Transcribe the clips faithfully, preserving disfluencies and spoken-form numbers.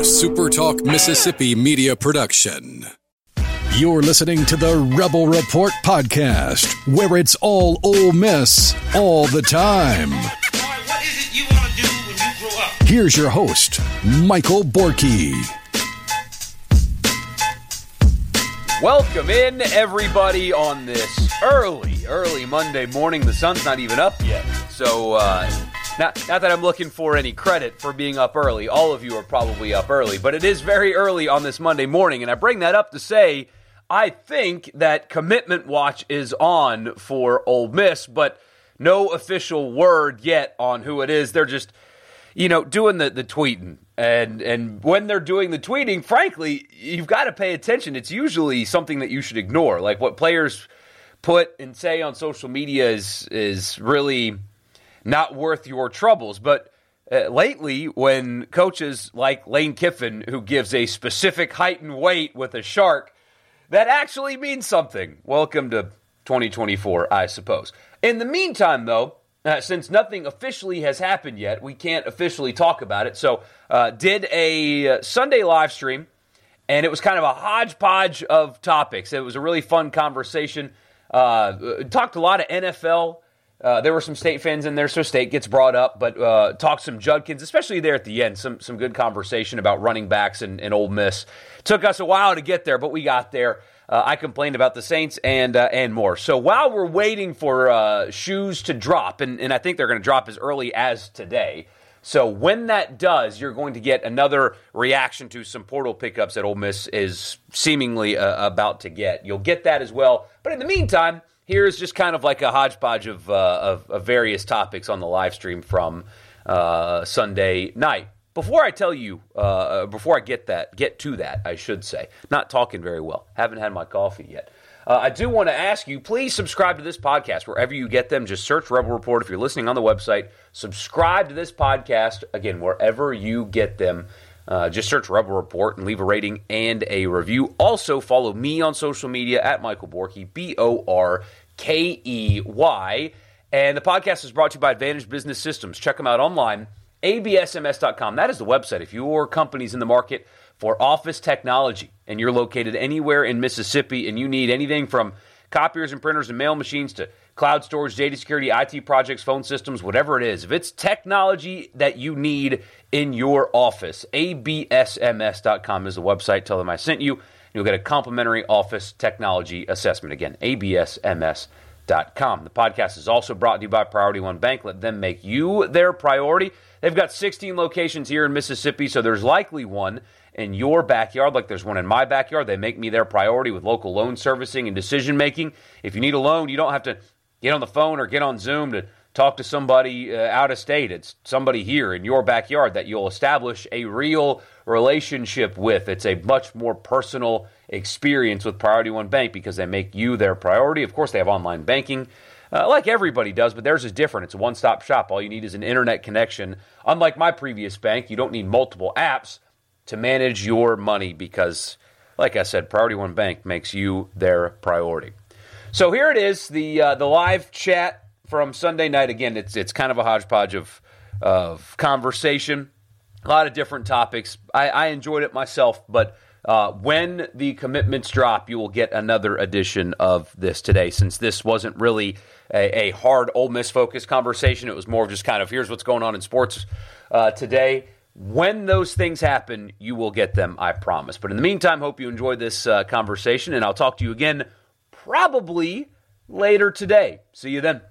a SuperTalk Mississippi media production. You're listening to the Rebel Report podcast, where it's all Ole Miss all the time. Boy, what is it you want to do when you grow up? Here's your host, Michael Borky. Welcome in, everybody, on this early, early Monday morning. The sun's not even up yet, so uh, not, not that I'm looking for any credit for being up early. All of you are probably up early, but it is very early on this Monday morning, and I bring that up to say I think that commitment watch is on for Ole Miss, but no official word yet on who it is. They're just, you know, doing the, the tweeting. And and when they're doing the tweeting, frankly, you've got to pay attention. It's usually something that you should ignore. Like what players put and say on social media is is really not worth your troubles. But uh, lately, when coaches like Lane Kiffin, who gives a specific height and weight with a shark, that actually means something. Welcome to twenty twenty-four, I suppose. In the meantime, though, Uh, since nothing officially has happened yet, we can't officially talk about it. So uh, did a Sunday live stream, and it was kind of a hodgepodge of topics. It was a really fun conversation. Uh, talked a lot of N F L. Uh, there were some State fans in there, so State gets brought up, but uh, talked some Judkins, especially there at the end. Some some good conversation about running backs and, and Ole Miss. Took us a while to get there, but we got there. Uh, I complained about the Saints and uh, and more. So while we're waiting for uh, shoes to drop, and, and I think they're going to drop as early as today, so when that does, you're going to get another reaction to some portal pickups that Ole Miss is seemingly uh, about to get. You'll get that as well. But in the meantime, here's just kind of like a hodgepodge of, uh, of, of various topics on the live stream from uh, Sunday night. Before I tell you, uh, before I get that, get to that, I should say, not talking very well. Haven't had my coffee yet. Uh, I do want to ask you, please subscribe to this podcast wherever you get them. Just search Rebel Report if you're listening on the website. Subscribe to this podcast, again, wherever you get them. Uh, just search Rebel Report and leave a rating and a review. Also, follow me on social media at Michael Borky, B O R K E Y. And the podcast is brought to you by Advantage Business Systems. Check them out online. A B S M S dot com. That is the website. If your company's in the market for office technology and you're located anywhere in Mississippi and you need anything from copiers and printers and mail machines to cloud storage, data security, I T projects, phone systems, whatever it is, if it's technology that you need in your office, A B S M S dot com is the website. Tell them I sent you. You'll get a complimentary office technology assessment. Again, A B S M S dot com. The podcast is also brought to you by Priority One Bank. Let them make you their priority. They've got sixteen locations here in Mississippi, so there's likely one in your backyard, like there's one in my backyard. They make me their priority with local loan servicing and decision-making. If you need a loan, you don't have to get on the phone or get on Zoom to talk to somebody uh, out of state. It's somebody here in your backyard that you'll establish a real relationship with. It's a much more personal experience with Priority One Bank because they make you their priority. Of course, they have online banking. Uh, like everybody does, but theirs is different. It's a one-stop shop. All you need is an internet connection. Unlike my previous bank, you don't need multiple apps to manage your money because, like I said, Priority One Bank makes you their priority. So here it is, the uh, the live chat from Sunday night. Again, it's it's kind of a hodgepodge of of conversation, a lot of different topics. I, I enjoyed it myself, but Uh, when the commitments drop, you will get another edition of this today. Since this wasn't really a, a hard Ole Miss-focused conversation, it was more of just kind of, here's what's going on in sports uh, today. When those things happen, you will get them, I promise. But in the meantime, hope you enjoyed this uh, conversation, and I'll talk to you again probably later today. See you then.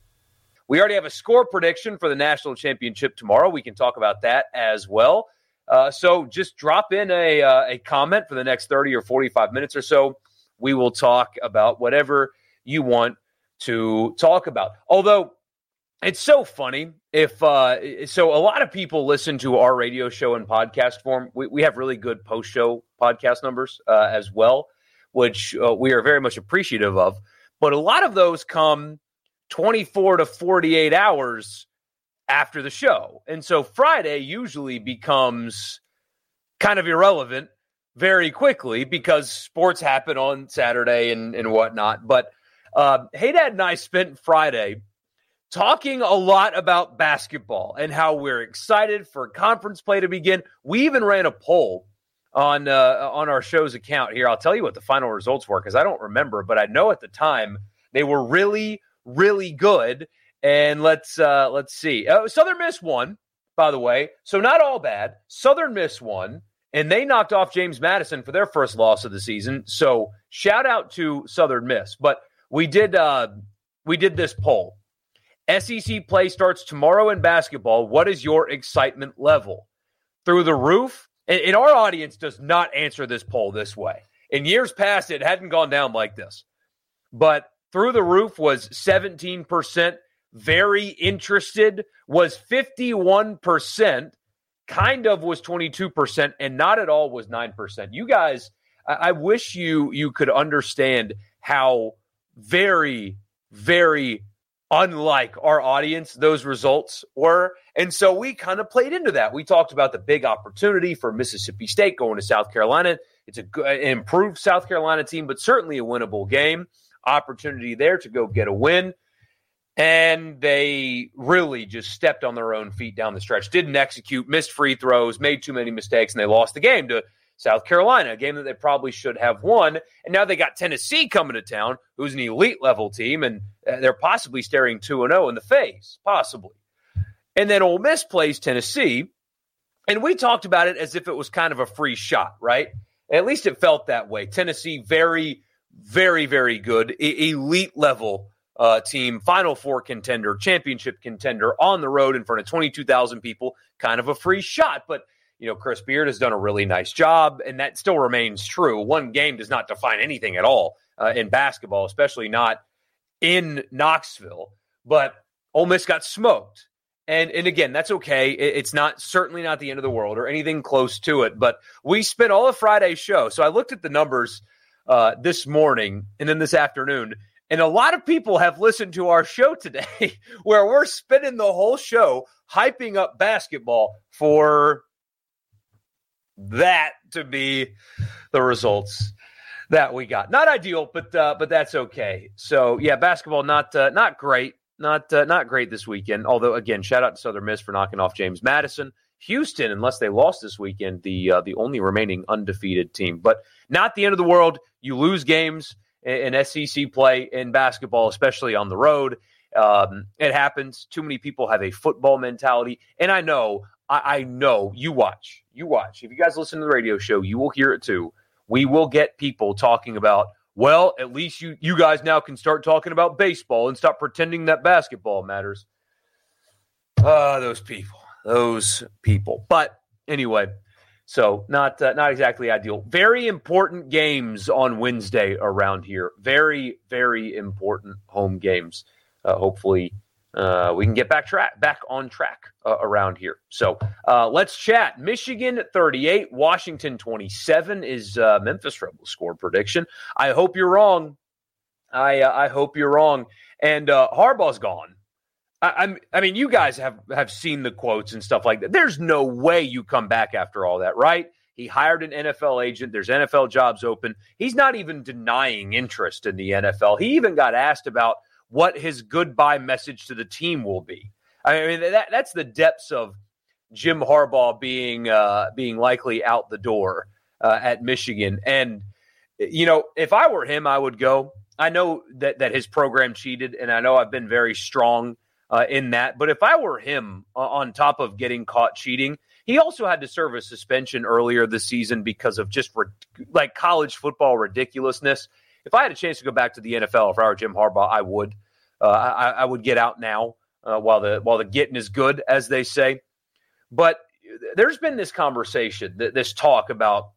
We already have a score prediction for the national championship tomorrow. We can talk about that as well. Uh, so just drop in a uh, a comment for the next thirty or forty-five minutes or so. We will talk about whatever you want to talk about. Although it's so funny if uh, so a lot of people listen to our radio show in podcast form. We, we have really good post-show podcast numbers uh, as well, which uh, we are very much appreciative of. But a lot of those come twenty-four to forty-eight hours after the show. And so Friday usually becomes kind of irrelevant very quickly because sports happen on Saturday and, and whatnot. But uh, Haydad and I spent Friday talking a lot about basketball and how we're excited for conference play to begin. We even ran a poll on uh, on our show's account here. I'll tell you what the final results were because I don't remember, but I know at the time they were really, really good. And let's uh, let's see. Uh, Southern Miss won, by the way, so not all bad. Southern Miss won, and they knocked off James Madison for their first loss of the season. So shout out to Southern Miss. But we did uh, we did this poll. S E C play starts tomorrow in basketball. What is your excitement level? Through the roof? And, and our audience does not answer this poll this way. In years past, it hadn't gone down like this. But through the roof was seventeen percent. Very interested was fifty-one percent. Kind of was twenty-two percent. And not at all was nine percent. You guys, I, I wish you you could understand how very, very unlike our audience those results were. And so we kind of played into that. We talked about the big opportunity for Mississippi State going to South Carolina. It's a good, an improved South Carolina team, but certainly a winnable game. Opportunity there to go get a win. And they really just stepped on their own feet down the stretch. Didn't execute, missed free throws, made too many mistakes, and they lost the game to South Carolina, a game that they probably should have won. And now they got Tennessee coming to town, who's an elite-level team, and they're possibly staring two and oh in the face, possibly. And then Ole Miss plays Tennessee, and we talked about it as if it was kind of a free shot, right? At least it felt that way. Tennessee, very, very, very good, elite-level uh, team, Final Four contender, championship contender, on the road in front of twenty-two thousand people, kind of a free shot, but you know, Chris Beard has done a really nice job, and that still remains true. One game does not define anything at all uh, in basketball, especially not in Knoxville. But Ole Miss got smoked. And and again, that's okay. It, it's not certainly not the end of the world or anything close to it. But we spent all of Friday's show. So I looked at the numbers uh, this morning and then this afternoon, and a lot of people have listened to our show today where we're spending the whole show hyping up basketball for that to be the results that we got. Not ideal, but uh, but that's okay. So yeah, basketball not uh, not great, not uh, not great this weekend. Although again, shout out to Southern Miss for knocking off James Madison. Houston, unless they lost this weekend, the uh, the only remaining undefeated team. But not the end of the world. You lose games in, in S E C play in basketball, especially on the road. Um, it happens. Too many people have a football mentality, and I know. I know you watch, you watch. If you guys listen to the radio show, you will hear it too. We will get people talking about, well, at least you, you guys now can start talking about baseball and stop pretending that basketball matters. Ah, uh, those people, those people. But anyway, so not uh, not exactly ideal. Very important games on Wednesday around here. Very, very important home games. Uh, hopefully. Uh, we can get back track, back on track uh, around here. So uh, let's chat. Michigan thirty-eight, Washington twenty-seven is uh, Memphis Rebels score prediction. I hope you're wrong. I uh, I hope you're wrong. And uh, Harbaugh's gone. I, I'm. I mean, you guys have have seen the quotes and stuff like that. There's no way you come back after all that, right? He hired an N F L agent. There's N F L jobs open. He's not even denying interest in the N F L. He even got asked about what his goodbye message to the team will be. I mean, that, that's the depths of Jim Harbaugh being uh, being likely out the door uh, at Michigan. And, you know, if I were him, I would go. I know that, that his program cheated, and I know I've been very strong uh, in that. But if I were him, uh, on top of getting caught cheating, he also had to serve a suspension earlier this season because of just re- like college football ridiculousness. If I had a chance to go back to the N F L, if I were Jim Harbaugh, I would. Uh, I, I would get out now uh, while the while the getting is good, as they say. But there's been this conversation, this talk about,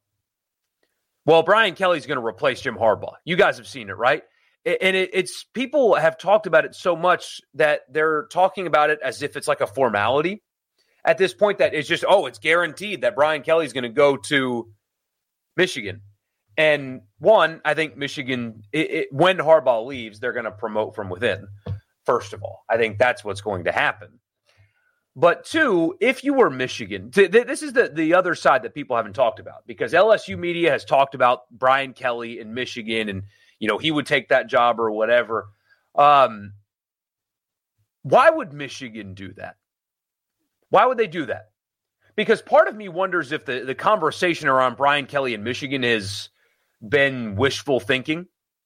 well, Brian Kelly's going to replace Jim Harbaugh. You guys have seen it, right? And it, it's people have talked about it so much that they're talking about it as if it's like a formality at this point. That it's just, oh, it's guaranteed that Brian Kelly's going to go to Michigan. And one, I think Michigan, it, it, when Harbaugh leaves, they're going to promote from within, first of all. I think that's what's going to happen. But two, if you were Michigan, th- th- this is the, the other side that people haven't talked about, because L S U media has talked about Brian Kelly in Michigan and, you know, he would take that job or whatever. Um, Why would Michigan do that? Why would they do that? Because part of me wonders if the, the conversation around Brian Kelly in Michigan has been wishful thinking.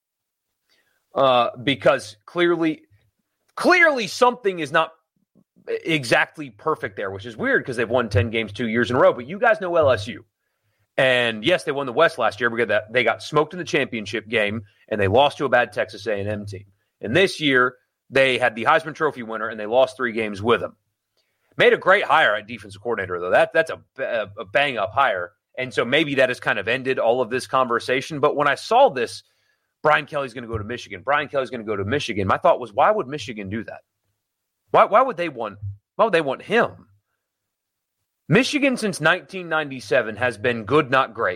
Uh, because clearly, clearly something is not exactly perfect there, which is weird because they've won ten games two years in a row. But you guys know L S U. And yes, they won the West last year because that they got smoked in the championship game and they lost to a bad Texas A and M team. And this year, they had the Heisman Trophy winner and they lost three games with him. Made a great hire at defensive coordinator, though. That, that's a, a bang-up hire. And so maybe that has kind of ended all of this conversation. But when I saw this, Brian Kelly's going to go to Michigan. Brian Kelly's going to go to Michigan. My thought was, why would Michigan do that? Why, why would they want? Why would they want him? Michigan since nineteen ninety-seven has been good, not great.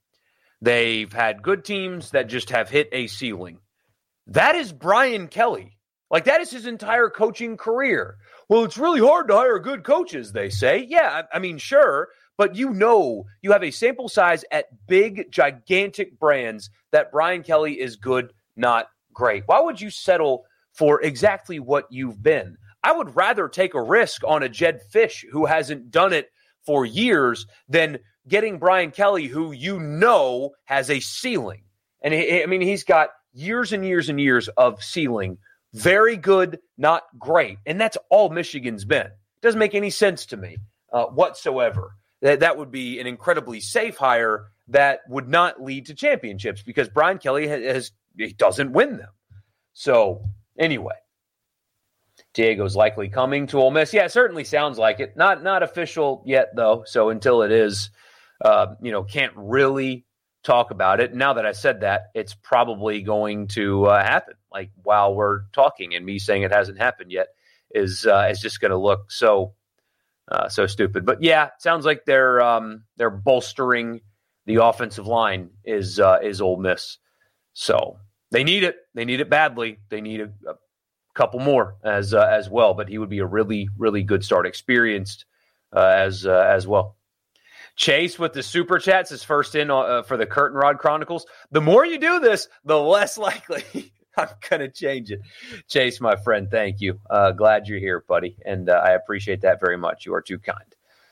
They've had good teams that just have hit a ceiling. That is Brian Kelly. Like, that is his entire coaching career. Well, it's really hard to hire good coaches, they say. Yeah, I, I mean, sure. But you know, you have a sample size at big, gigantic brands that Brian Kelly is good, not great. Why would you settle for exactly what you've been? I would rather take a risk on a Jed Fish who hasn't done it for years than getting Brian Kelly, who you know has a ceiling. And he, I mean, he's got years and years and years of ceiling. Very good, not great. And that's all Michigan's been. It doesn't make any sense to me uh, whatsoever. That, that would be an incredibly safe hire that would not lead to championships because Brian Kelly has, has he doesn't win them. So anyway, Diego's likely coming to Ole Miss. Yeah, it certainly sounds like it. Not not official yet, though. So until it is, uh, you know, can't really talk about it. Now that I said that, it's probably going to uh, happen. Like while we're talking, and me saying it hasn't happened yet is uh, is just going to look so uh, so stupid. But yeah, it sounds like they're um, they're bolstering the offensive line is uh, is Ole Miss. So they need it. They need it badly. They need a, a couple more as uh, as well. But he would be a really really good start, experienced uh, as uh, as well. Chase with the super chats is first in uh, for the Curtain Rod Chronicles. The more you do this, the less likely I'm going to change it. Chase, my friend, thank you. Uh, glad you're here, buddy, and uh, I appreciate that very much. You are too kind.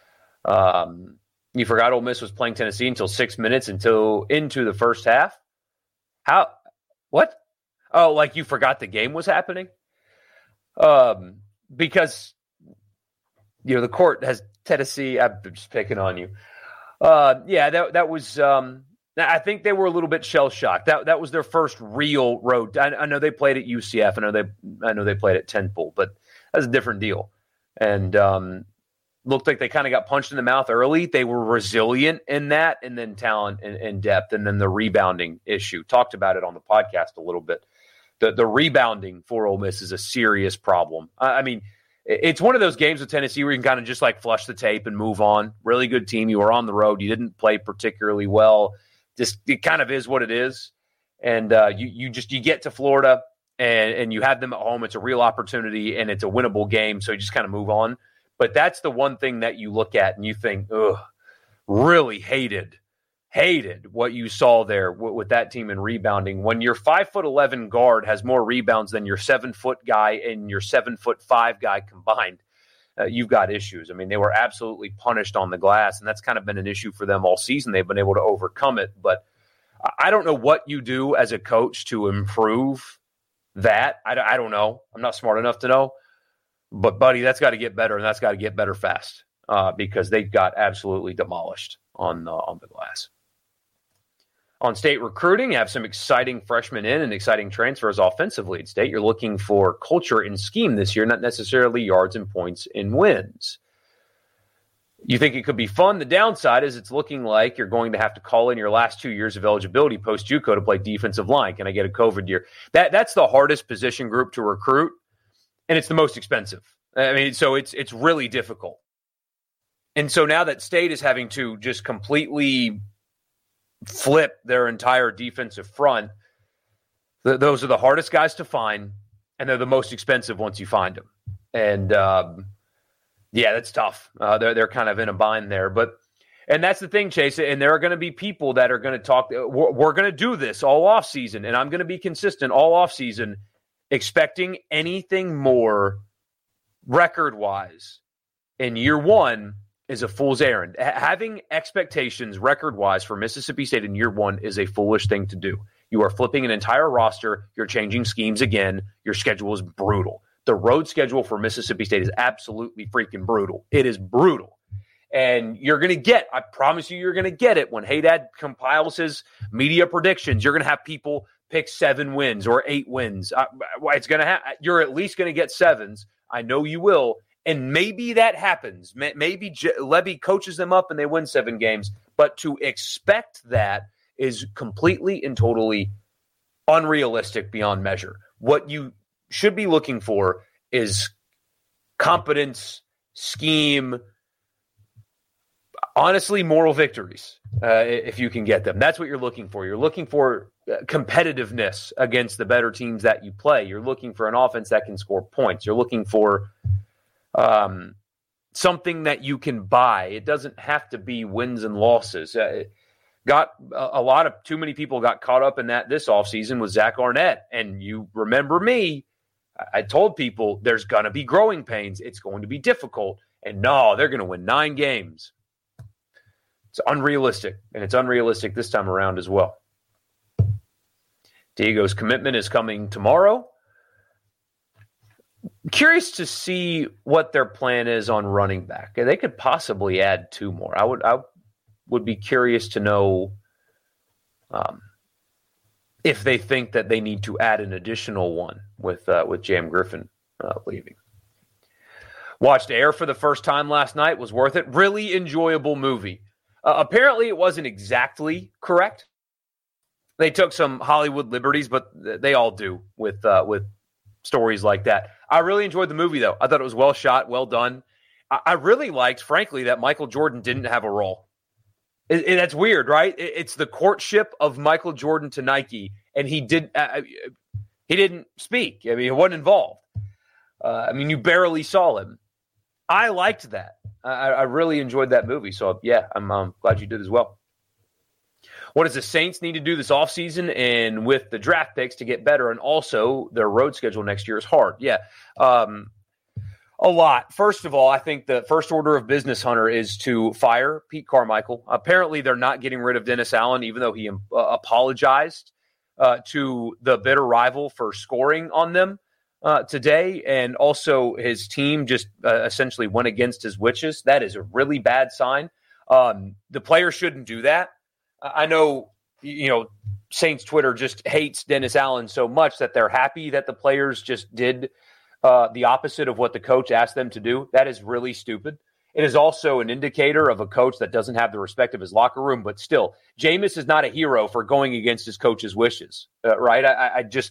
Um, you forgot Ole Miss was playing Tennessee until six minutes until into the first half. How? What? Oh, like you forgot the game was happening? Um, because you know the court has Tennessee. I'm just picking on you. Uh, yeah, that that was. Um, I think they were a little bit shell shocked. That that was their first real road. I, I know they played at U C F. I know they. I know they played at Temple, but that's a different deal. And um, looked like they kind of got punched in the mouth early. They were resilient in that, and then talent and, and depth, and then the rebounding issue. Talked about it on the podcast a little bit. The the rebounding for Ole Miss is a serious problem. I, I mean. It's one of those games with Tennessee where you can kind of just like flush the tape and move on. Really good team. You were on the road. You didn't play particularly well. Just it kind of is what it is. And uh, you you just you get to Florida and, and you have them at home. It's a real opportunity and it's a winnable game. So you just kind of move on. But that's the one thing that you look at and you think, ugh, really hated, hated what you saw there with, with that team in rebounding. When your five foot eleven guard has more rebounds than your seven foot guy and your seven foot five guy combined, uh, you've got issues. I mean, they were absolutely punished on the glass, and that's kind of been an issue for them all season. They've been able to overcome it, but I don't know what you do as a coach to improve that. I, I don't know. I'm not smart enough to know, but buddy, that's got to get better, and that's got to get better fast uh, because they got absolutely demolished on uh, on the glass. On State recruiting, you have some exciting freshmen in and exciting transfers offensively at State. You're looking for culture and scheme this year, not necessarily yards and points and wins. You think it could be fun. The downside is it's looking like you're going to have to call in your last two years of eligibility post-JUCO to play defensive line. Can I get a COVID year? That That's the hardest position group to recruit, and it's the most expensive. I mean, so it's it's really difficult. And so now that State is having to just completely flip their entire defensive front, th- those are the hardest guys to find, and they're the most expensive once you find them. And um, yeah, that's tough. Uh, they're they're kind of in a bind there, but and that's the thing, Chase. And there are going to be people that are going to talk. We're, we're going to do this all off season, and I'm going to be consistent all off season, expecting anything more record-wise in year one is a fool's errand. H- having expectations record-wise for Mississippi State in year one is a foolish thing to do. You are flipping an entire roster. You're changing schemes again. Your schedule is brutal. The road schedule for Mississippi State is absolutely freaking brutal. It is brutal. And you're going to get, I promise you, you're going to get it when Haydad compiles his media predictions. You're going to have people pick seven wins or eight wins. Uh, it's going to ha- You're at least going to get sevens. I know you will. And maybe that happens. Maybe J- Levy coaches them up and they win seven games. But to expect that is completely and totally unrealistic beyond measure. What you should be looking for is competence, scheme, honestly, moral victories, uh, if you can get them. That's what you're looking for. You're looking for competitiveness against the better teams that you play. You're looking for an offense that can score points. You're looking for um, something that you can buy. It doesn't have to be wins and losses. Uh, got a, a lot of too many people got caught up in that this offseason with Zach Arnett. And you remember me, I told people there's going to be growing pains. It's going to be difficult. And no, they're going to win nine games. It's unrealistic, and it's unrealistic this time around as well. Diego's commitment is coming tomorrow. Curious to see what their plan is on running back. They could possibly add two more. I would I would be curious to know um, if they think that they need to add an additional one with uh, with Jam Griffin uh, leaving. Watched Air for the first time last night. Was worth it. Really enjoyable movie. Uh, apparently, it wasn't exactly correct. They took some Hollywood liberties, but they all do with uh, with stories like that. I really enjoyed the movie, though. I thought it was well shot, well done. I, I really liked, frankly, that Michael Jordan didn't have a role. It, it, that's weird, right? It, it's the courtship of Michael Jordan to Nike, and he did uh, he didn't speak. I mean, he wasn't involved. Uh, I mean, you barely saw him. I liked that. I, I really enjoyed that movie. So, yeah, I'm um, glad you did as well. What does the Saints need to do this offseason and with the draft picks to get better? And also, their road schedule next year is hard. Yeah, um, a lot. First of all, I think the first order of business, Hunter, is to fire Pete Carmichael. Apparently, they're not getting rid of Dennis Allen, even though he uh, apologized uh, to the bitter rival for scoring on them uh, today. And also, his team just uh, essentially went against his wishes. That is a really bad sign. Um, the players shouldn't do that. I know, you know, Saints Twitter just hates Dennis Allen so much that they're happy that the players just did uh, the opposite of what the coach asked them to do. That is really stupid. It is also an indicator of a coach that doesn't have the respect of his locker room. But still, Jameis is not a hero for going against his coach's wishes, uh, right? I, I just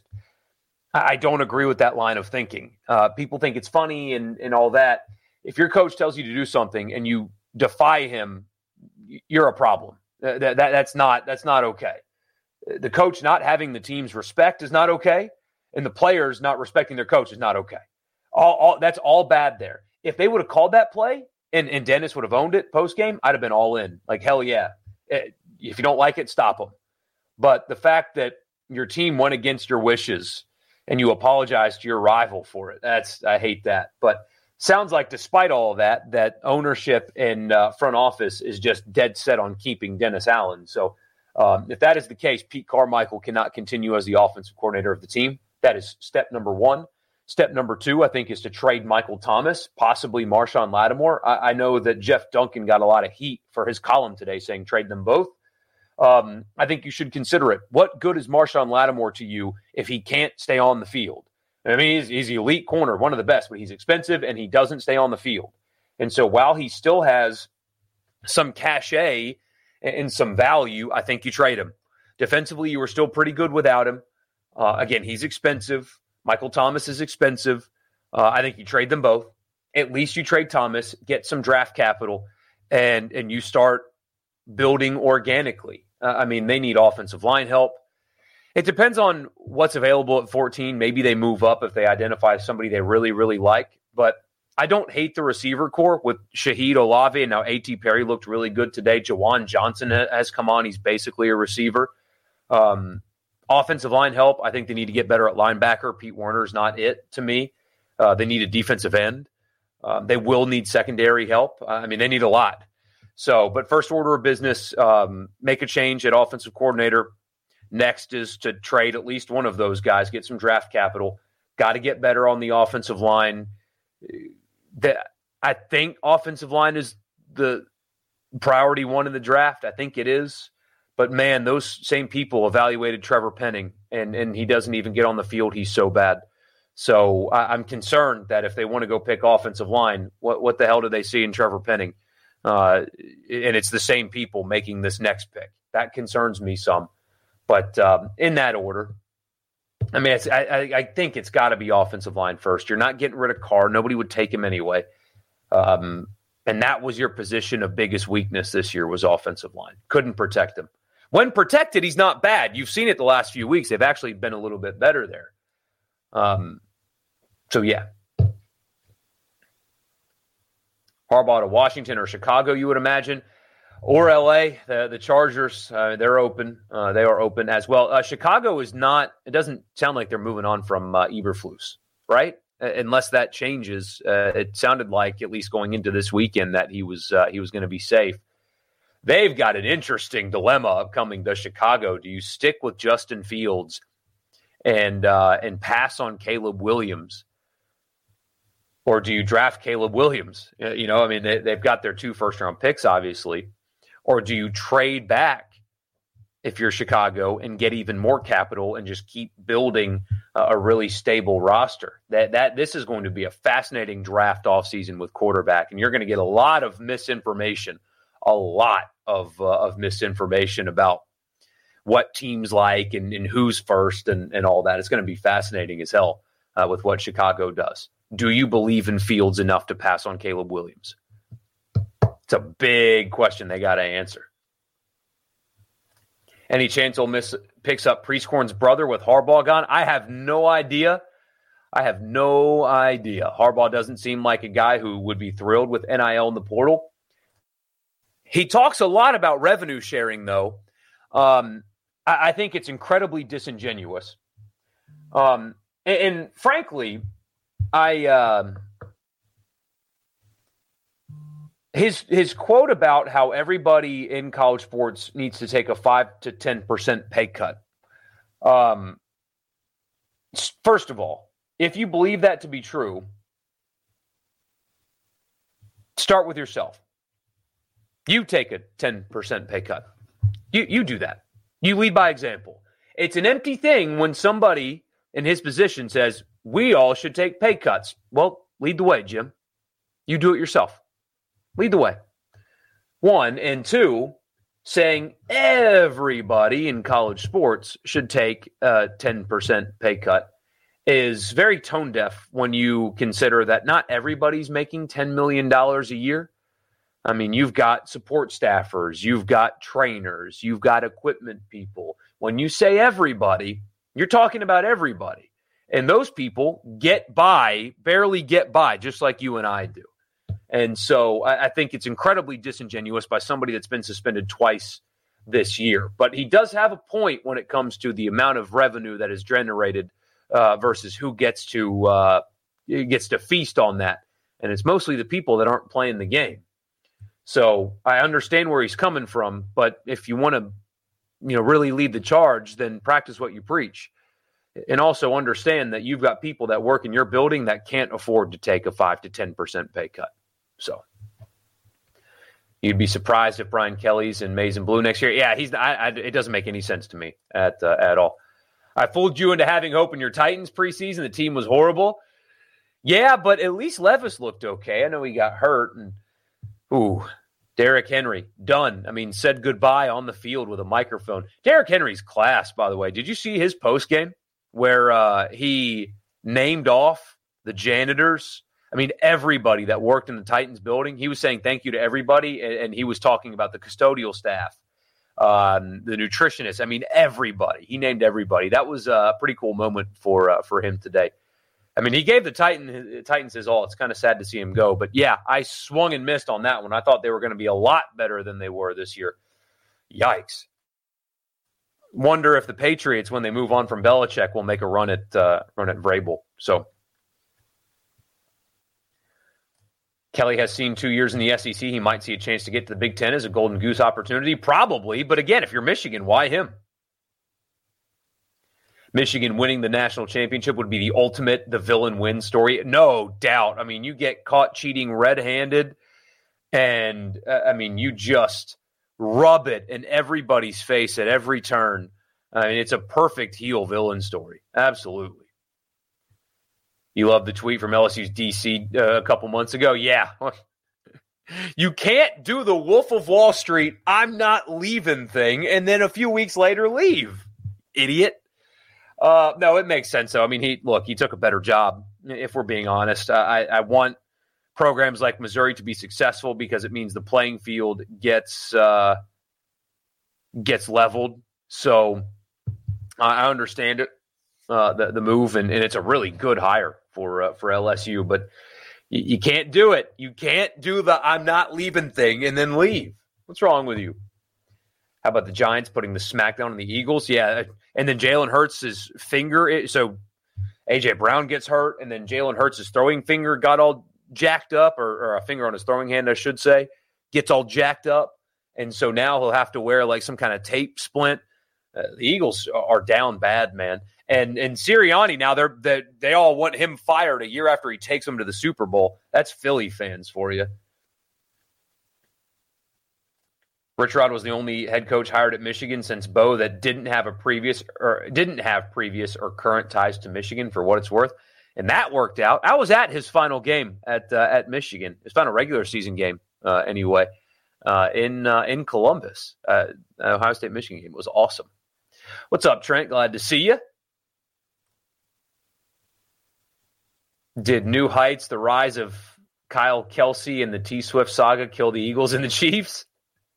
I don't agree with that line of thinking. Uh, people think it's funny and, and all that. If your coach tells you to do something and you defy him, you're a problem. That, that that's not that's not okay. The coach not having the team's respect is not okay, and the players not respecting their coach is not okay. All, all that's all bad there. If they would have called that play and, and Dennis would have owned it post game, I'd have been all in. Like hell yeah. If you don't like it, stop them. But the fact that your team went against your wishes and you apologized to your rival for it, that's I hate that. But sounds like despite all of that, that ownership and uh, front office is just dead set on keeping Dennis Allen. So um, if that is the case, Pete Carmichael cannot continue as the offensive coordinator of the team. That is step number one. Step number two, I think, is to trade Michael Thomas, possibly Marshawn Lattimore. I, I know that Jeff Duncan got a lot of heat for his column today saying trade them both. Um, I think you should consider it. What good is Marshawn Lattimore to you if he can't stay on the field? I mean, he's, he's the elite corner, one of the best, but he's expensive and he doesn't stay on the field. And so while he still has some cachet and some value, I think you trade him. Defensively, you were still pretty good without him. Uh, again, he's expensive. Michael Thomas is expensive. Uh, I think you trade them both. At least you trade Thomas, get some draft capital, and, and you start building organically. Uh, I mean, they need offensive line help. It depends on what's available at fourteen. Maybe they move up if they identify somebody they really, really like. But I don't hate the receiver core with Shaheed Olave, and now A T. Perry looked really good today. Jawan Johnson has come on. He's basically a receiver. Um, offensive line help, I think they need to get better at linebacker. Pete Werner's not it to me. Uh, they need a defensive end. Uh, they will need secondary help. I mean, they need a lot. So, but first order of business, um, make a change at offensive coordinator. Next is to trade at least one of those guys, get some draft capital. Got to get better on the offensive line. The, I think offensive line is the priority one in the draft. I think it is. But, man, those same people evaluated Trevor Penning, and, and he doesn't even get on the field. He's so bad. So I, I'm concerned that if they want to go pick offensive line, what, what the hell do they see in Trevor Penning? Uh, and it's the same people making this next pick. That concerns me some. But um, in that order, I mean, it's, I, I think it's got to be offensive line first. You're not getting rid of Carr. Nobody would take him anyway. Um, and that was your position of biggest weakness this year was offensive line. Couldn't protect him. When protected, he's not bad. You've seen it the last few weeks. They've actually been a little bit better there. Um, so, yeah. Harbaugh to Washington or Chicago, you would imagine. Or L A, the, the Chargers, uh, they're open. Uh, they are open as well. Uh, Chicago is not, it doesn't sound like they're moving on from uh, Eberflus, right? Uh, unless that changes. Uh, it sounded like, at least going into this weekend, that he was uh, he was going to be safe. They've got an interesting dilemma upcoming to Chicago. Do you stick with Justin Fields and uh, and pass on Caleb Williams? Or do you draft Caleb Williams? You know, I mean, they, they've got their two first-round picks, obviously. Or do you trade back if you're Chicago and get even more capital and just keep building uh, a really stable roster? That that this is going to be a fascinating draft offseason with quarterback, and you're going to get a lot of misinformation, a lot of uh, of misinformation about what teams like and, and who's first and, and all that. It's going to be fascinating as hell uh, with what Chicago does. Do you believe in Fields enough to pass on Caleb Williams? It's a big question they got to answer. Any chance Ole Miss picks up Prieskorn's brother with Harbaugh gone? I have no idea. I have no idea. Harbaugh doesn't seem like a guy who would be thrilled with N I L in the portal. He talks a lot about revenue sharing, though. Um, I, I think it's incredibly disingenuous. Um, and, and frankly, I... Uh, His his quote about how everybody in college sports needs to take a five to ten percent pay cut. Um, first of all, if you believe that to be true, start with yourself. You take a ten percent pay cut. You you do that. You lead by example. It's an empty thing when somebody in his position says, we all should take pay cuts. Well, lead the way, Jim. You do it yourself. Lead the way. One. And two, saying everybody in college sports should take a ten percent pay cut is very tone deaf when you consider that not everybody's making ten million dollars a year. I mean, you've got support staffers, you've got trainers, you've got equipment people. When you say everybody, you're talking about everybody. And those people get by, barely get by, just like you and I do. And so I, I think it's incredibly disingenuous by somebody that's been suspended twice this year. But he does have a point when it comes to the amount of revenue that is generated uh, versus who gets to uh, gets to feast on that. And it's mostly the people that aren't playing the game. So I understand where he's coming from, but if you want to, you know, really lead the charge, then practice what you preach. And also understand that you've got people that work in your building that can't afford to take a five to ten percent pay cut. So you'd be surprised if Brian Kelly's in maize and blue next year. Yeah, he's. I, I, it doesn't make any sense to me at uh, at all. I fooled you into having hope in your Titans preseason. The team was horrible. Yeah, but at least Levis looked okay. I know he got hurt. And ooh, Derrick Henry, done. I mean, said goodbye on the field with a microphone. Derrick Henry's class, by the way. Did you see his post game where uh, he named off the janitors? I mean, everybody that worked in the Titans building, he was saying thank you to everybody, and, and he was talking about the custodial staff, um, the nutritionists. I mean, everybody. He named everybody. That was a pretty cool moment for uh, for him today. I mean, he gave the Titan, Titans his all. It's kind of sad to see him go. But, yeah, I swung and missed on that one. I thought they were going to be a lot better than they were this year. Yikes. Wonder if the Patriots, when they move on from Belichick, will make a run at uh, run at Vrabel. So, Kelly has seen two years in the S E C. He might see a chance to get to the Big Ten as a golden goose opportunity, probably. But again, if you're Michigan, why him? Michigan winning the national championship would be the ultimate the villain win story. No doubt. I mean, you get caught cheating red-handed, and, uh, I mean, you just rub it in everybody's face at every turn. I mean, it's a perfect heel villain story. Absolutely. You love the tweet from L S U's D C uh, a couple months ago? Yeah. You can't do the Wolf of Wall Street, I'm not leaving thing, and then a few weeks later leave. Idiot. Uh, no, it makes sense, though. I mean, he look, he took a better job, if we're being honest. Uh, I, I want programs like Missouri to be successful because it means the playing field gets uh, gets leveled. So I understand it, uh, the, the move, and, and it's a really good hire for uh, for L S U. But you, you can't do it. You can't do the I'm not leaving thing and then leave. What's wrong with you? How about the Giants putting the smackdown on the Eagles? Yeah, and then Jalen Hurts' finger. So A J. Brown gets hurt, and then Jalen Hurts' throwing finger got all jacked up, or, or a finger on his throwing hand, I should say, gets all jacked up. And so now he'll have to wear like some kind of tape splint. Uh, the Eagles are down bad, man. And and Sirianni, now they're they, they all want him fired a year after he takes them to the Super Bowl. That's Philly fans for you. Rich Rod was the only head coach hired at Michigan since Bo that didn't have a previous or didn't have previous or current ties to Michigan, for what it's worth, and that worked out. I was at his final game at uh, at Michigan, his final regular season game, uh, anyway, uh, in uh, in Columbus. Uh, Ohio State Michigan game. It was awesome. What's up, Trent? Glad to see you. Did New Heights, the rise of Kyle Kelsey and the T Swift saga, kill the Eagles and the Chiefs?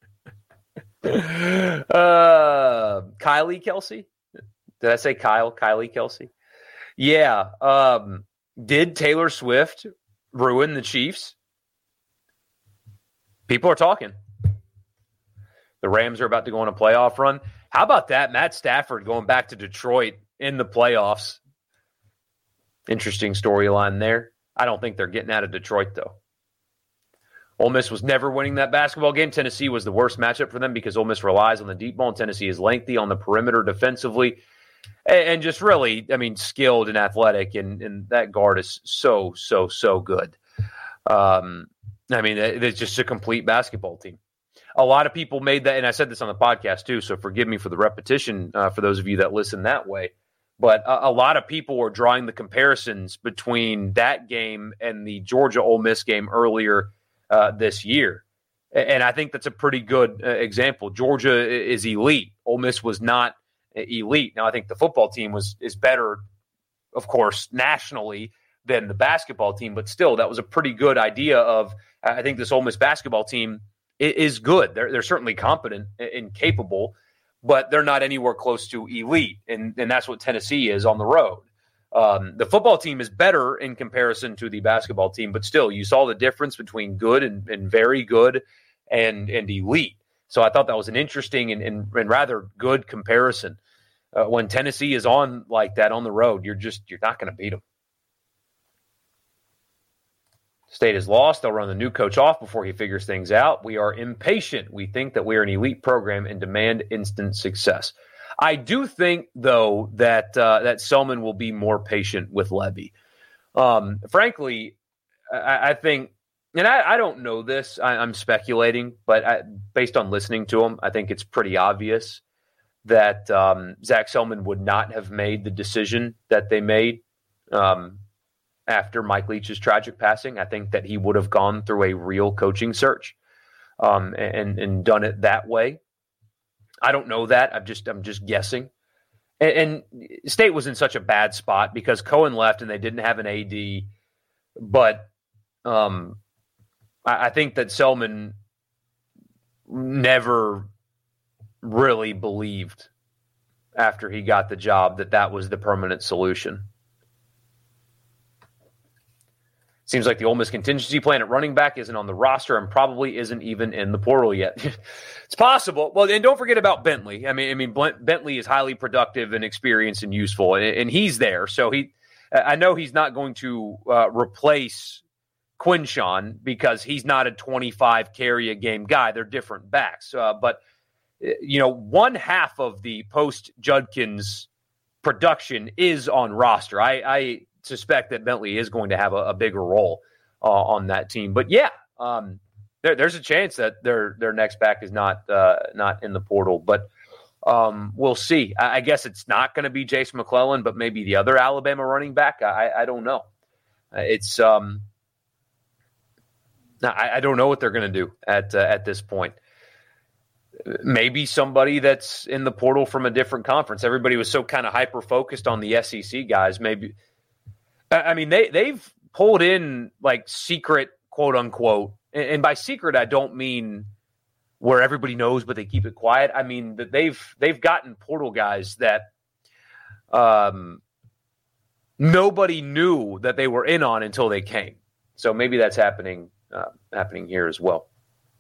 uh, Kylie Kelsey? Did I say Kyle? Kylie Kelsey? Yeah. Um, did Taylor Swift ruin the Chiefs? People are talking. The Rams are about to go on a playoff run. How about that? Matt Stafford going back to Detroit in the playoffs. Interesting storyline there. I don't think they're getting out of Detroit, though. Ole Miss was never winning that basketball game. Tennessee was the worst matchup for them because Ole Miss relies on the deep ball, and Tennessee is lengthy on the perimeter defensively. And just really, I mean, skilled and athletic, and, and that guard is so, so, so good. Um, I mean, it's just a complete basketball team. A lot of people made that, and I said this on the podcast too, so forgive me for the repetition uh, for those of you that listen that way. But a, a lot of people were drawing the comparisons between that game and the Georgia-Ole Miss game earlier uh, this year. And I think that's a pretty good uh, example. Georgia is elite. Ole Miss was not elite. Now, I think the football team was is better, of course, nationally than the basketball team, but still, that was a pretty good idea of, I think this Ole Miss basketball team is good. They're, they're certainly competent and capable, but they're not anywhere close to elite, and, and that's what Tennessee is on the road. Um, the football team is better in comparison to the basketball team, but still, you saw the difference between good and, and very good and, and elite. So I thought that was an interesting and, and, and rather good comparison. Uh, when Tennessee is on like that on the road, you're just you're not going to beat them. State is lost. They'll run the new coach off before he figures things out. We are impatient. We think that we are an elite program and demand instant success. I do think, though, that uh, that Selman will be more patient with Levy. Um, frankly, I, I think, and I, I don't know this, I, I'm speculating, but I, based on listening to him, I think it's pretty obvious that um, Zach Selman would not have made the decision that they made um, after Mike Leach's tragic passing. I think that he would have gone through a real coaching search um, and, and done it that way. I don't know that. I'm just I'm just guessing. And, and State was in such a bad spot because Cohen left and they didn't have an A D. But um, I, I think that Selman never really believed after he got the job that that was the permanent solution. Seems like the Ole Miss contingency plan at running back isn't on the roster and probably isn't even in the portal yet. It's possible. Well, and don't forget about Bentley. I mean, I mean, Bentley is highly productive and experienced and useful, and, and he's there. So he, I know he's not going to uh, replace Quinshon because he's not a twenty-five carry a game guy. They're different backs. Uh, but, you know, one half of the post-Judkins production is on roster. I, I suspect that Bentley is going to have a, a bigger role uh, on that team. But, yeah, um, there, there's a chance that their their next back is not uh, not in the portal. But um, we'll see. I, I guess it's not going to be Jace McClellan, but maybe the other Alabama running back. I, I don't know. It's um, I, I don't know what they're going to do at uh, at this point. Maybe somebody that's in the portal from a different conference. Everybody was so kind of hyper focused on the S E C guys. Maybe, I mean, they they've pulled in like secret quote unquote, and by secret I don't mean where everybody knows but they keep it quiet. I mean that they've they've gotten portal guys that um nobody knew that they were in on until they came. So maybe that's happening uh, happening here as well.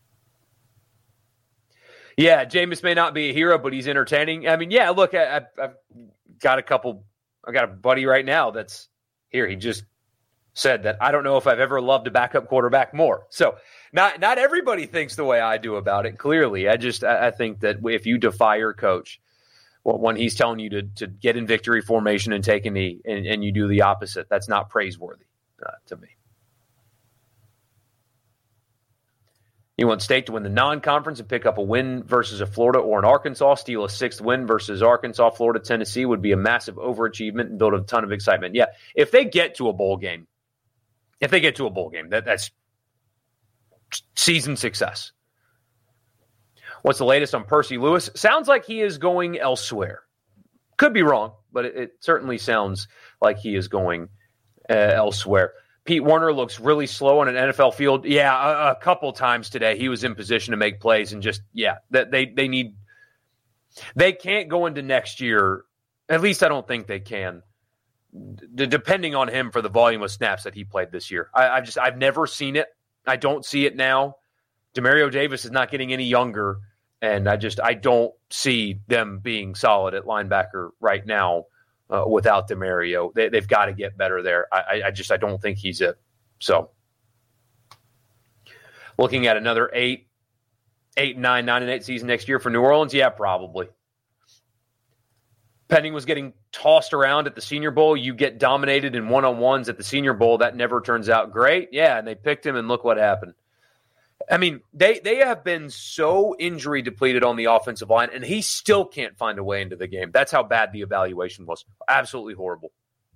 Yeah, Jameis may not be a hero, but he's entertaining. I mean, yeah, look, I, I've got a couple – I got a buddy right now that's here. He just said that I don't know if I've ever loved a backup quarterback more. So not not everybody thinks the way I do about it, clearly. I just I, I think that if you defy your coach well, when he's telling you to, to get in victory formation and take a knee and, and you do the opposite, that's not praiseworthy uh, to me. You want State to win the non-conference and pick up a win versus a Florida or an Arkansas, steal a sixth win versus Arkansas, Florida, Tennessee would be a massive overachievement and build a ton of excitement. Yeah, if they get to a bowl game, if they get to a bowl game, that, that's season success. What's the latest on Percy Lewis? Sounds like he is going elsewhere. Could be wrong, but it, it certainly sounds like he is going uh, elsewhere. Pete Werner looks really slow on an N F L field. Yeah, a, a couple times today he was in position to make plays and just, yeah, that they, they need – they can't go into next year – at least I don't think they can, d- depending on him for the volume of snaps that he played this year. I, I've just – I've never seen it. I don't see it now. Demario Davis is not getting any younger, and I just – I don't see them being solid at linebacker right now. Uh, without Demario, they, they've got to get better there. I, I just I don't think he's it. So, looking at another eight, eight, nine, nine, and eight season next year for New Orleans, yeah, probably. Penning was getting tossed around at the Senior Bowl. You get dominated in one on ones at the Senior Bowl. That never turns out great. Yeah, and they picked him, and look what happened. I mean, they they have been so injury depleted on the offensive line, and he still can't find a way into the game. That's how bad the evaluation was. Absolutely horrible.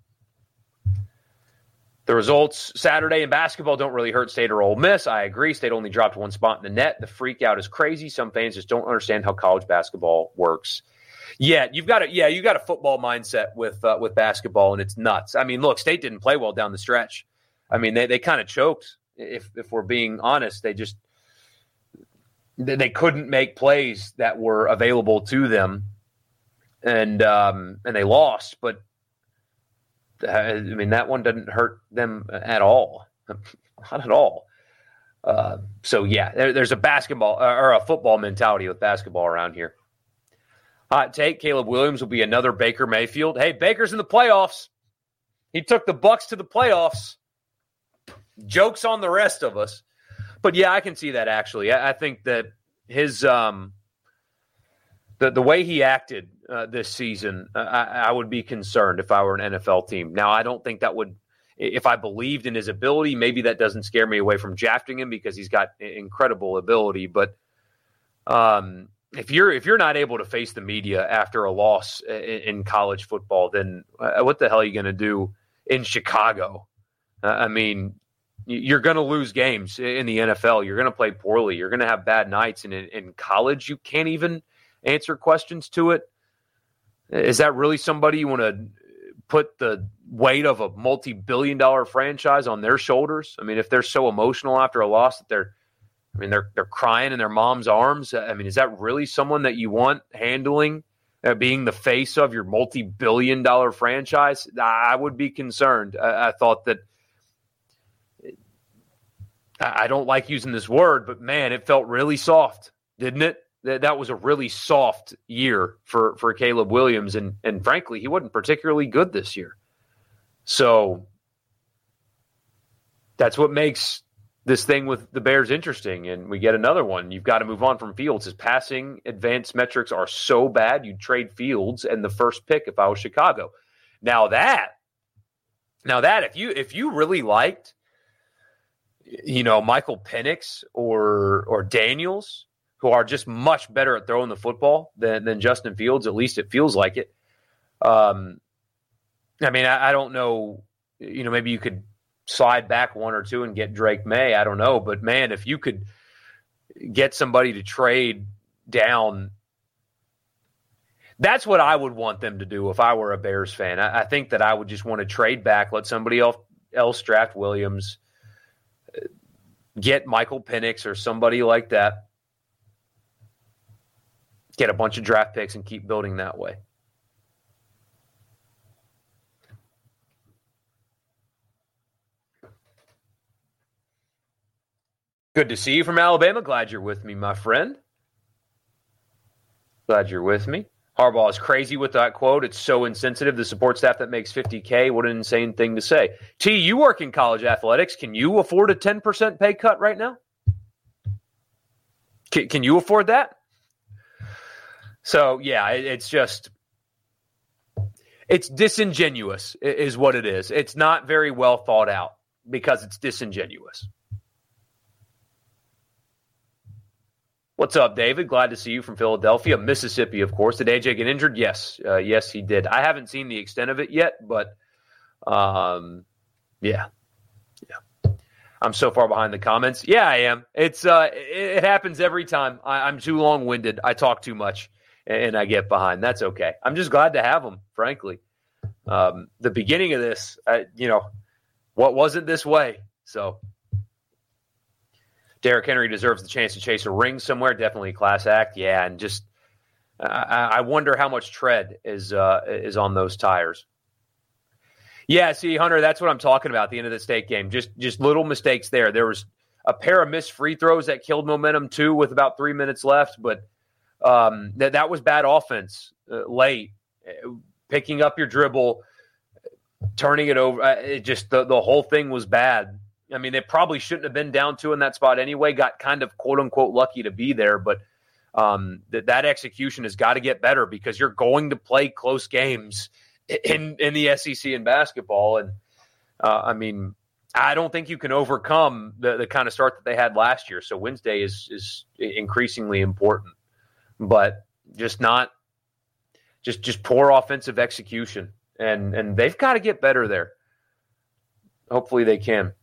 The results Saturday in basketball don't really hurt State or Ole Miss. I agree. State only dropped one spot in the net. The freak out is crazy. Some fans just don't understand how college basketball works. Yeah, you've got a yeah, you got a football mindset with uh, with basketball, and it's nuts. I mean, look, State didn't play well down the stretch. I mean, they they kind of choked. If if we're being honest, they just they couldn't make plays that were available to them, and um, and they lost. But I mean, that one doesn't hurt them at all, not at all. Uh, so yeah, there, there's a basketball or a football mentality with basketball around here. Hot take: Caleb Williams will be another Baker Mayfield. Hey, Baker's in the playoffs. He took the Bucs to the playoffs. Jokes on the rest of us. But, yeah, I can see that, actually. I, I think that his um, the, the way he acted uh, this season, uh, I, I would be concerned if I were an N F L team. Now, I don't think that would – if I believed in his ability, maybe that doesn't scare me away from drafting him because he's got incredible ability. But um, if you're if you're not able to face the media after a loss in, in college football, then uh, what the hell are you going to do in Chicago? Uh, I mean – you're going to lose games in the N F L. You're going to play poorly. You're going to have bad nights. And in, in college, you can't even answer questions to it. Is that really somebody you want to put the weight of a multi-billion dollar franchise on their shoulders? I mean, if they're so emotional after a loss that they're, I mean, they're they're crying in their mom's arms. I mean, is that really someone that you want handling, uh, being the face of your multi-billion dollar franchise? I would be concerned. I, I thought that, I don't like using this word, but man, it felt really soft, didn't it? That that was a really soft year for, for Caleb Williams, and and frankly, he wasn't particularly good this year. So that's what makes this thing with the Bears interesting. And we get another one. You've got to move on from Fields. His passing advanced metrics are so bad, you'd trade Fields and the first pick if I was Chicago. Now that, now that if you if you really liked, you know, Michael Penix or or Daniels, who are just much better at throwing the football than, than Justin Fields, at least it feels like it. Um, I mean, I, I don't know, you know, maybe you could slide back one or two and get Drake May. I don't know. But, man, if you could get somebody to trade down, that's what I would want them to do if I were a Bears fan. I, I think that I would just want to trade back, let somebody else, else draft Williams, get Michael Penix or somebody like that, get a bunch of draft picks and keep building that way. Good to see you from Alabama. Glad you're with me, my friend. Glad you're with me. Harbaugh is crazy with that quote. It's so insensitive. The support staff that makes fifty K, what an insane thing to say. T, you work in college athletics. Can you afford a ten percent pay cut right now? Can, can you afford that? So, yeah, it, it's just – it's disingenuous is what it is. It's not very well thought out because it's disingenuous. What's up, David? Glad to see you from Philadelphia, Mississippi, of course. Did A J get injured? Yes. Uh, yes, he did. I haven't seen the extent of it yet, but um, yeah. Yeah. I'm so far behind the comments. Yeah, I am. It's uh, it, it happens every time. I, I'm too long-winded. I talk too much, and, and I get behind. That's okay. I'm just glad to have them, frankly. Um, the beginning of this, uh, you know, what wasn't this way? So Derrick Henry deserves the chance to chase a ring somewhere. Definitely a class act. Yeah, and just uh, I wonder how much tread is uh, is on those tires. Yeah, see, Hunter, that's what I'm talking about at the end of the State game. Just just little mistakes there. There was a pair of missed free throws that killed momentum, too, with about three minutes left. But um, that, that was bad offense uh, late. Picking up your dribble, turning it over. Uh, it just the, the whole thing was bad. I mean, they probably shouldn't have been down two in that spot anyway. Got kind of quote-unquote lucky to be there. But um, that, that execution has got to get better because you're going to play close games in, in the S E C in basketball. And, uh, I mean, I don't think you can overcome the, the kind of start that they had last year. So Wednesday is is increasingly important. But just not – just just poor offensive execution. And, and they've got to get better there. Hopefully they can.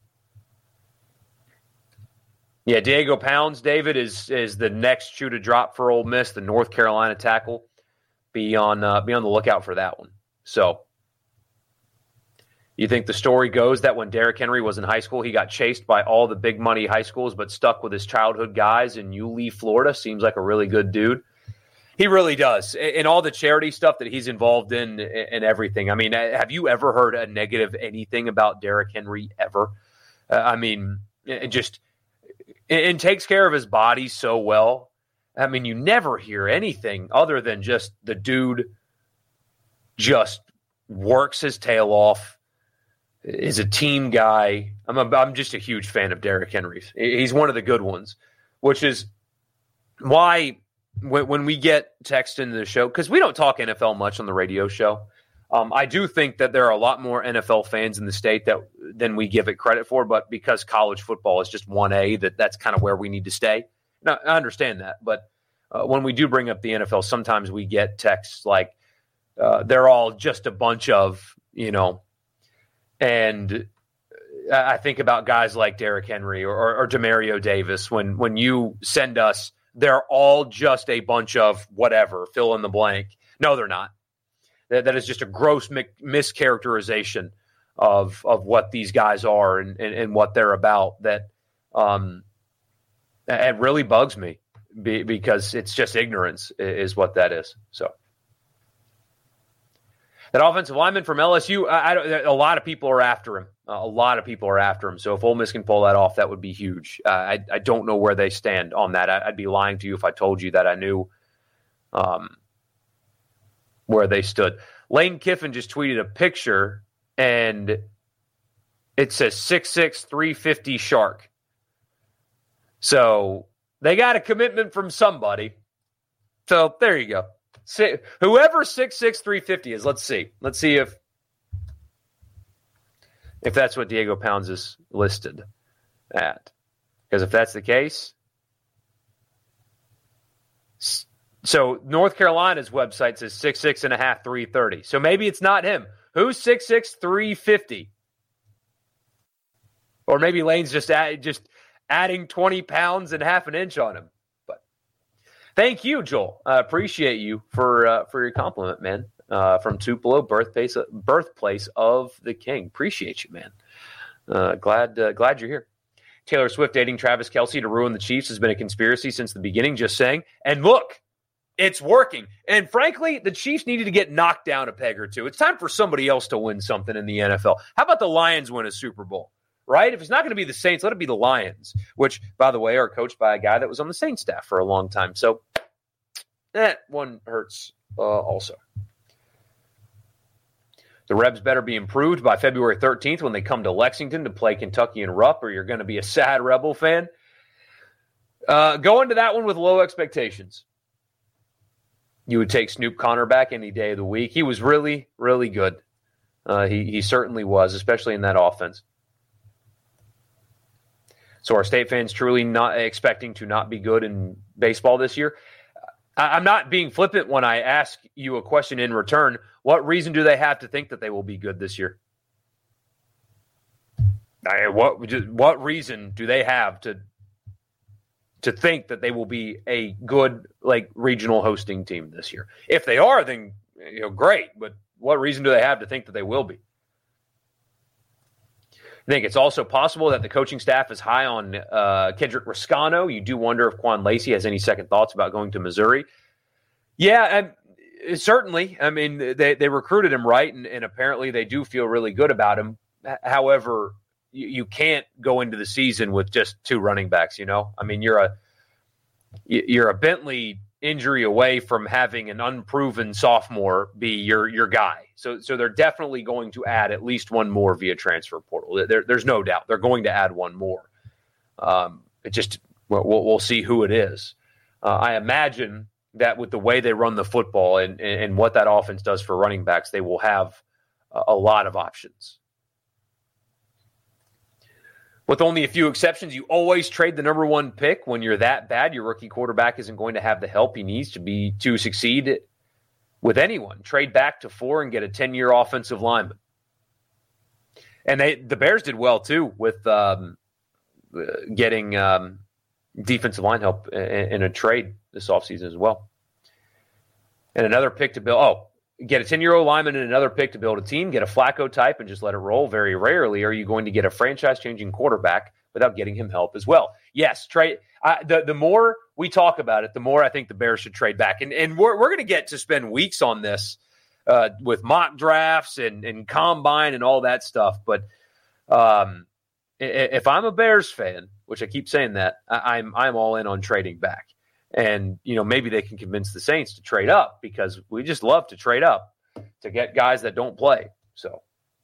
Yeah, Diego Pounds, David, is is the next shoe to drop for Ole Miss, the North Carolina tackle. Be on uh, be on the lookout for that one. So, you think the story goes that when Derrick Henry was in high school, he got chased by all the big money high schools, but stuck with his childhood guys in Yulee, Florida? Seems like a really good dude. He really does. And all the charity stuff that he's involved in and everything. I mean, have you ever heard a negative anything about Derrick Henry ever? Uh, I mean, it just – and takes care of his body so well. I mean, you never hear anything other than just the dude just works his tail off, is a team guy. I'm a, I'm just a huge fan of Derrick Henry's. He's one of the good ones, which is why when, when we get text into the show, because we don't talk N F L much on the radio show, Um, I do think that there are a lot more N F L fans in the state that than we give it credit for, but because college football is just one A, that that's kind of where we need to stay. Now, I understand that, but uh, when we do bring up the N F L, sometimes we get texts like uh, they're all just a bunch of, you know, and I think about guys like Derrick Henry or, or, or Demario Davis. When when you send us, they're all just a bunch of whatever, fill in the blank. No, they're not. That, that is just a gross mi- mischaracterization of of what these guys are and, and, and what they're about. That um, it really bugs me be, because it's just ignorance is what that is. So that offensive lineman from L S U, I, I, a lot of people are after him. Uh, a lot of people are after him. So if Ole Miss can pull that off, that would be huge. Uh, I, I don't know where they stand on that. I, I'd be lying to you if I told you that I knew. Um. Where they stood. Lane Kiffin just tweeted a picture, and it says six six, three fifty Shark. So they got a commitment from somebody. So there you go. See, whoever six six, three fifty is, let's see. Let's see if if that's what Diego Pounds is listed at. Because if that's the case, so North Carolina's website says six six and a half, three thirty. So maybe it's not him. Who's six six, three fifty? Or maybe Lane's just add, just adding twenty pounds and half an inch on him. But thank you, Joel. I uh, appreciate you for uh, for your compliment, man. Uh, from Tupelo, birthplace birthplace of the King. Appreciate you, man. Uh, glad uh, glad you're here. Taylor Swift dating Travis Kelce to ruin the Chiefs has been a conspiracy since the beginning. Just saying. And look, it's working. And frankly, the Chiefs needed to get knocked down a peg or two. It's time for somebody else to win something in the N F L. How about the Lions win a Super Bowl? Right? If it's not going to be the Saints, let it be the Lions, which, by the way, are coached by a guy that was on the Saints staff for a long time. So that one hurts uh, also. The Rebs better be improved by February thirteenth when they come to Lexington to play Kentucky and Rupp, or you're going to be a sad Rebel fan. Uh, go into that one with low expectations. You would take Snoop Conner back any day of the week. He was really, really good. Uh, he, he certainly was, especially in that offense. So are State fans truly not expecting to not be good in baseball this year? I, I'm not being flippant when I ask you a question in return. What reason do they have to think that they will be good this year? I, what what reason do they have to to think that they will be a good like regional hosting team this year? If they are, then you know, great. But what reason do they have to think that they will be? I think it's also possible that the coaching staff is high on uh, Kendrick Riscano. You do wonder if Quan Lacey has any second thoughts about going to Missouri. Yeah, and certainly. I mean, they, they recruited him right, and, and apparently they do feel really good about him. However, you, you can't go into the season with just two running backs, you know? I mean, you're a you're a Bentley injury away from having an unproven sophomore be your your guy. So so they're definitely going to add at least one more via transfer portal. There, there's no doubt they're going to add one more. Um, it just we'll, we'll see who it is. Uh, I imagine that with the way they run the football and, and what that offense does for running backs, they will have a, a lot of options. With only a few exceptions, you always trade the number one pick when you're that bad. Your rookie quarterback isn't going to have the help he needs to be to succeed with anyone. Trade back to four and get a ten-year offensive lineman. And they the Bears did well, too, with um, getting um, defensive line help in, in a trade this offseason as well. And another pick to build. Oh, get a ten-year-old lineman and another pick to build a team, get a Flacco type and just let it roll. Very rarely are you going to get a franchise-changing quarterback without getting him help as well. Yes, trade. Uh, the, the more we talk about it, the more I think the Bears should trade back. And, and we're, we're going to get to spend weeks on this uh, with mock drafts and, and combine and all that stuff. But um, if I'm a Bears fan, which I keep saying that, I'm I'm all in on trading back. And, you know, maybe they can convince the Saints to trade up because we just love to trade up to get guys that don't play. So,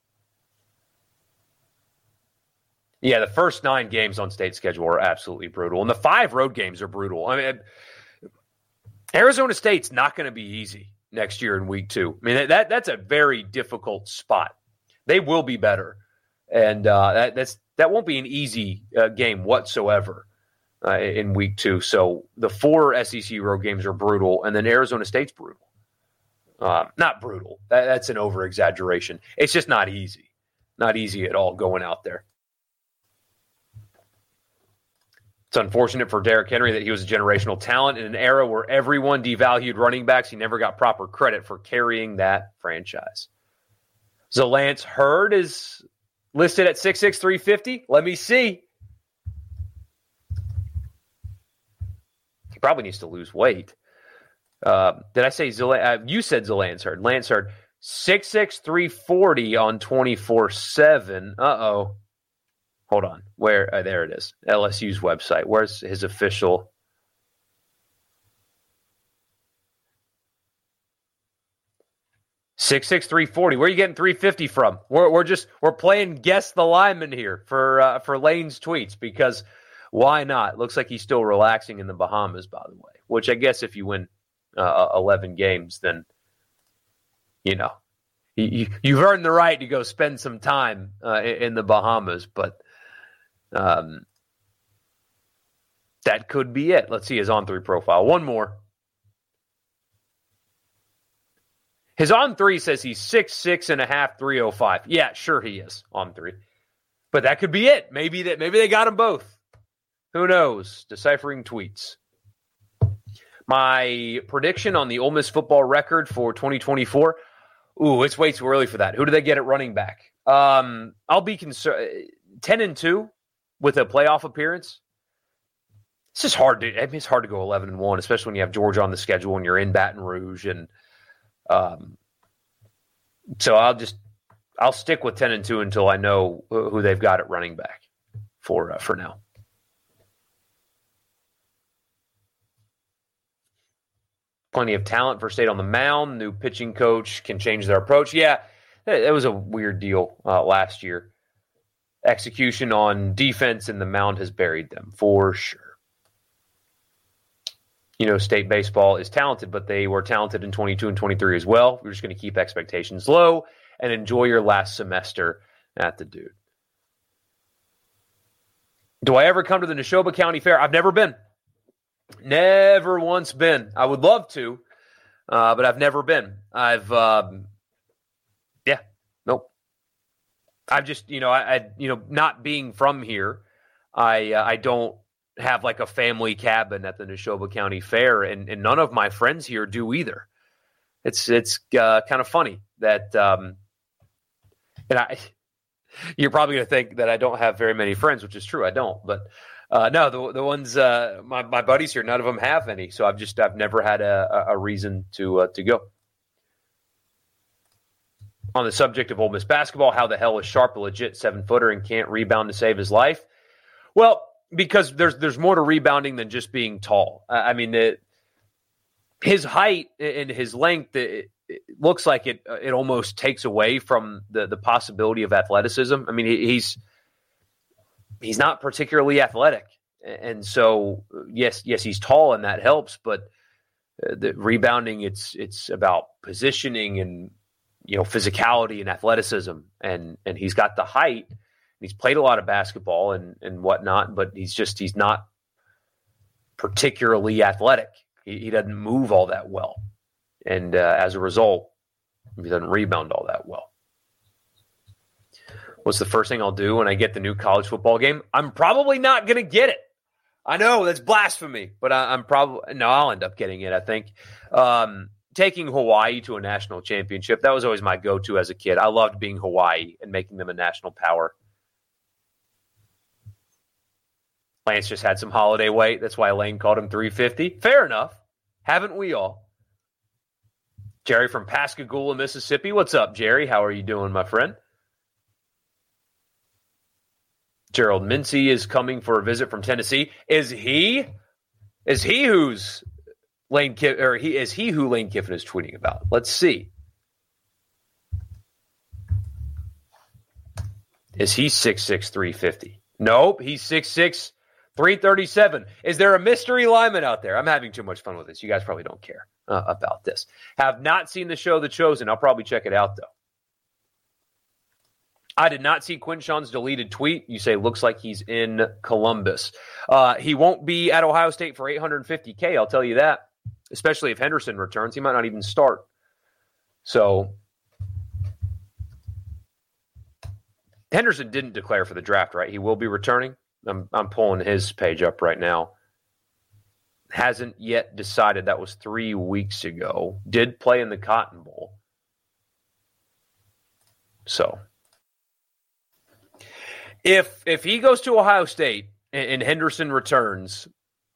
yeah, the first nine games on state schedule are absolutely brutal. And the five road games are brutal. I mean, Arizona State's not going to be easy next year in week two. I mean, that that's a very difficult spot. They will be better. And uh, that, that's that won't be an easy uh, game whatsoever. Uh, in week two. So the four S E C road games are brutal, and then Arizona State's brutal. Uh, not brutal. That, that's an over-exaggeration. It's just not easy. Not easy at all going out there. It's unfortunate for Derrick Henry that he was a generational talent in an era where everyone devalued running backs. He never got proper credit for carrying that franchise. Zalance Hurd is listed at six six, three fifty. Let me see. Probably needs to lose weight. Uh, did I say Zil- uh, you said Zalance Hurd. Lance Hurd, six six, three forty on twenty-four seven. Uh-oh. Hold on. Where? Uh, there it is. L S U's website. Where's his official? six six, three forty. Where are you getting three fifty from? We're we're just we're playing guess the lineman here for uh, for Lane's tweets, because why not? Looks like he's still relaxing in the Bahamas, by the way. Which I guess if you win uh, eleven games, then you know you, you've earned the right to go spend some time uh, in the Bahamas. But um, that could be it. Let's see his on three profile. One more. His on three says he's six six and a half, three oh five. Yeah, sure he is on three. But that could be it. Maybe that maybe they got them both. Who knows? Deciphering tweets. My prediction on the Ole Miss football record for twenty twenty-four. Ooh, it's way too early for that. Who do they get at running back? Um, I'll be concerned. ten and two with a playoff appearance. It's just hard to I mean it's hard to go eleven and one, especially when you have Georgia on the schedule and you're in Baton Rouge. And Um, so I'll just I'll stick with ten and two until I know who they've got at running back for uh, for now. Plenty of talent for State on the mound. New pitching coach can change their approach. Yeah, that was a weird deal uh, last year. Execution on defense and the mound has buried them for sure. You know, State baseball is talented, but they were talented in twenty-two and twenty-three as well. We're just going to keep expectations low and enjoy your last semester at the Dude. Do I ever come to the Neshoba County Fair? I've never been. Never once been. I would love to, uh, but I've never been. I've, um, yeah, nope. I've just, you know, I, I you know, not being from here, I, uh, I don't have like a family cabin at the Neshoba County Fair, and, and none of my friends here do either. It's it's uh, kind of funny that, um, and I, you're probably going to think that I don't have very many friends, which is true. I don't, but uh, no, the the ones uh, my my buddies here, none of them have any. So I've just I've never had a a reason to uh, to go. On the subject of Ole Miss basketball, how the hell is Sharp a legit seven footer and can't rebound to save his life? Well, because there's there's more to rebounding than just being tall. I mean, it, his height and his length, it, it looks like it it almost takes away from the, the possibility of athleticism. I mean, he, he's he's not particularly athletic, and so yes, yes, he's tall and that helps. But the rebounding, it's it's about positioning and, you know, physicality and athleticism, and and he's got the height. He's played a lot of basketball and, and whatnot, but he's just, he's not particularly athletic. He, he doesn't move all that well. And uh, as a result, he doesn't rebound all that well. What's the first thing I'll do when I get the new college football game? I'm probably not going to get it. I know that's blasphemy, but I, I'm probably, no, I'll end up getting it, I think. Um, taking Hawaii to a national championship, that was always my go-to as a kid. I loved being Hawaii and making them a national power. Lance just had some holiday weight. That's why Lane called him three fifty. Fair enough. Haven't we all? Jerry from Pascagoula, Mississippi. What's up, Jerry? How are you doing, my friend? Gerald Mincy is coming for a visit from Tennessee. Is he? Is he who's Lane Kiff- or he is he who Lane Kiffin is tweeting about? Let's see. Is he six six, three fifty? Nope, he's six six, three thirty-seven. Is there a mystery lineman out there? I'm having too much fun with this. You guys probably don't care uh, about this. Have not seen the show The Chosen. I'll probably check it out, though. I did not see Quinshon's deleted tweet. You say looks like he's in Columbus. Uh, he won't be at Ohio State for eight hundred fifty K, I'll tell you that. Especially if Henderson returns. He might not even start. So Henderson didn't declare for the draft, right? He will be returning. I'm I'm pulling his page up right now. Hasn't yet decided. That was three weeks ago. Did play in the Cotton Bowl. So if if he goes to Ohio State and, and Henderson returns,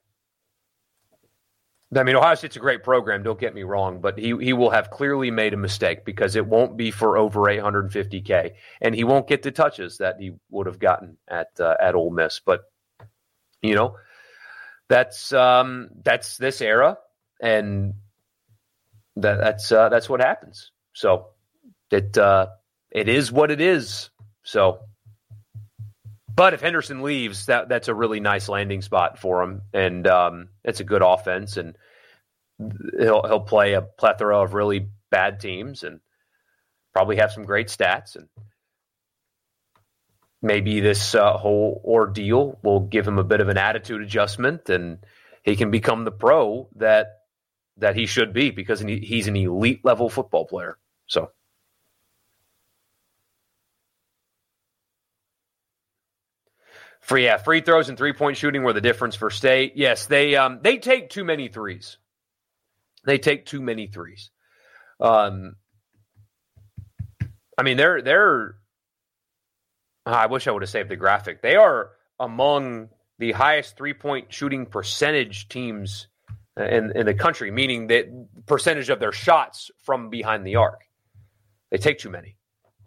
I mean, Ohio State's a great program, don't get me wrong, but he he will have clearly made a mistake because it won't be for over eight hundred fifty K, and he won't get the touches that he would have gotten at uh, at Ole Miss. But you know, that's um, that's this era, and that, that's uh, that's what happens. So it uh, it is what it is. So, but if Henderson leaves, that that's a really nice landing spot for him, and um, it's a good offense, and he'll he'll play a plethora of really bad teams, and probably have some great stats, and maybe this uh, whole ordeal will give him a bit of an attitude adjustment, and he can become the pro that that he should be, because he's an elite level football player. So, free yeah, free throws and three point shooting were the difference for State. Yes, they um, they take too many threes. They take too many threes. Um, I mean, they're they're. I wish I would have saved the graphic. They are among the highest three-point shooting percentage teams in, in the country, meaning that percentage of their shots from behind the arc. They take too many.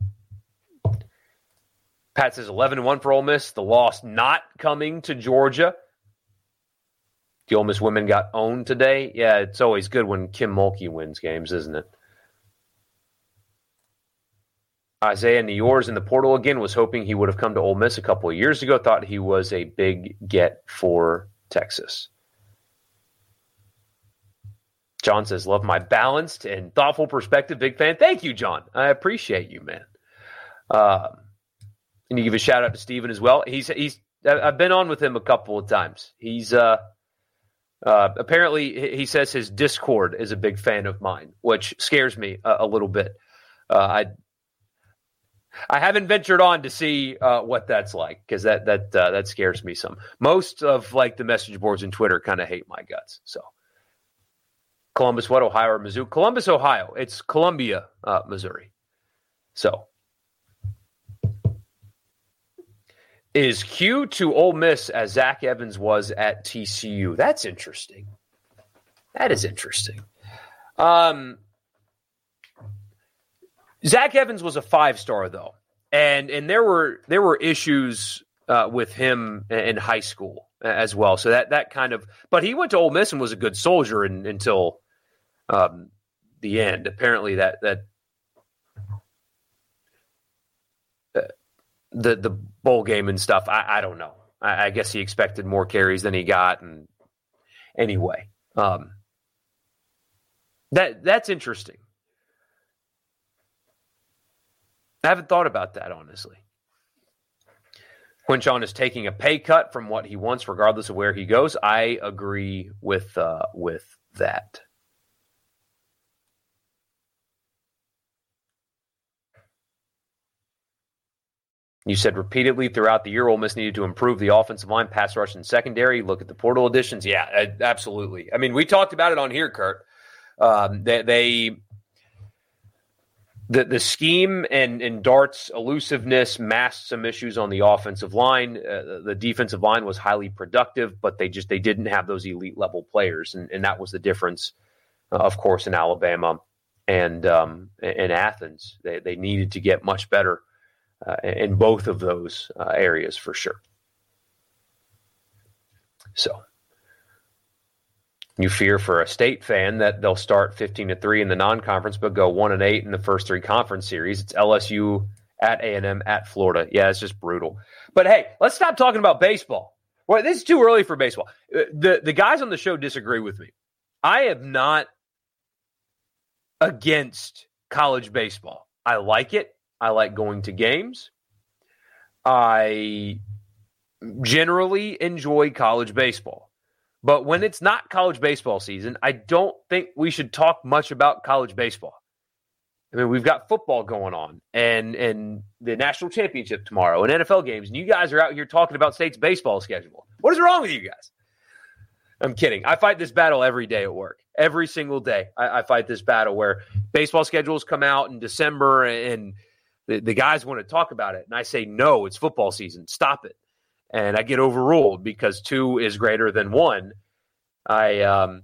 Pat says eleven and one for Ole Miss. The loss not coming to Georgia. The Ole Miss women got owned today. Yeah, it's always good when Kim Mulkey wins games, isn't it? Isaiah Neyor's in the portal again. Was hoping he would have come to Ole Miss a couple of years ago. Thought he was a big get for Texas. John says, love my balanced and thoughtful perspective. Big fan. Thank you, John. I appreciate you, man. Um, and you give a shout out to Steven as well. He's he's. I've been on with him a couple of times. He's uh, uh, apparently he says his Discord is a big fan of mine, which scares me a, a little bit. Uh, I. I haven't ventured on to see uh, what that's like, because that that uh, that scares me some. Most of like the message boards and Twitter kind of hate my guts. So, Columbus, what, Ohio or Missouri? Columbus, Ohio. It's Columbia, uh, Missouri. So, is Q to Ole Miss as Zach Evans was at T C U? That's interesting. That is interesting. Um. Zach Evans was a five-star, though, and and there were there were issues uh, with him in high school as well. So that that kind of, but he went to Ole Miss and was a good soldier in, until um, the end. Apparently, that that uh, the the bowl game and stuff. I, I don't know. I, I guess he expected more carries than he got, and anyway, um, that that's interesting. I haven't thought about that, honestly. Quinchon is taking a pay cut from what he wants, regardless of where he goes. I agree with uh, with that. You said repeatedly throughout the year, Ole Miss needed to improve the offensive line, pass rush, and secondary. Look at the portal additions. Yeah, absolutely. I mean, we talked about it on here, Kurt. Um, they... they The the scheme and, and Dart's elusiveness masked some issues on the offensive line. Uh, the defensive line was highly productive, but they just they didn't have those elite level players, and, and that was the difference, uh, of course, in Alabama and um, in Athens. They they needed to get much better uh, in both of those uh, areas for sure. So. You fear for a State fan that they'll start fifteen to three in the non-conference, but go one and eight in the first three conference series. It's L S U at A and M at Florida. Yeah, it's just brutal. But hey, let's stop talking about baseball. Well, this is too early for baseball. The the guys on the show disagree with me. I am not against college baseball. I like it. I like going to games. I generally enjoy college baseball. But when it's not college baseball season, I don't think we should talk much about college baseball. I mean, we've got football going on and, and the national championship tomorrow and N F L games, and you guys are out here talking about State's baseball schedule. What is wrong with you guys? I'm kidding. I fight this battle every day at work. Every single day I, I fight this battle where baseball schedules come out in December and the, the guys want to talk about it. And I say, no, it's football season. Stop it. And I get overruled because two is greater than one. I um,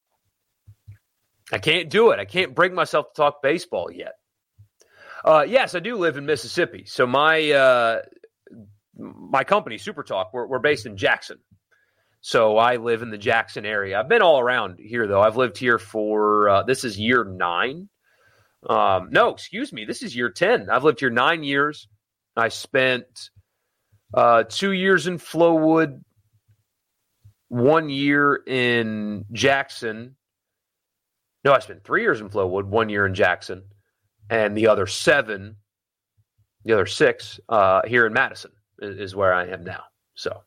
I can't do it. I can't bring myself to talk baseball yet. Uh, yes, I do live in Mississippi. So my uh, my company, Super Talk, we're, we're based in Jackson. So I live in the Jackson area. I've been all around here, though. I've lived here for, uh, this is year nine Um, no, excuse me. This is year ten. I've lived here nine years. I spent uh, two years in Flowood, one year in Jackson. No, I spent three years in Flowood, one year in Jackson, and the other seven, the other six uh, here in Madison is, is where I am now. So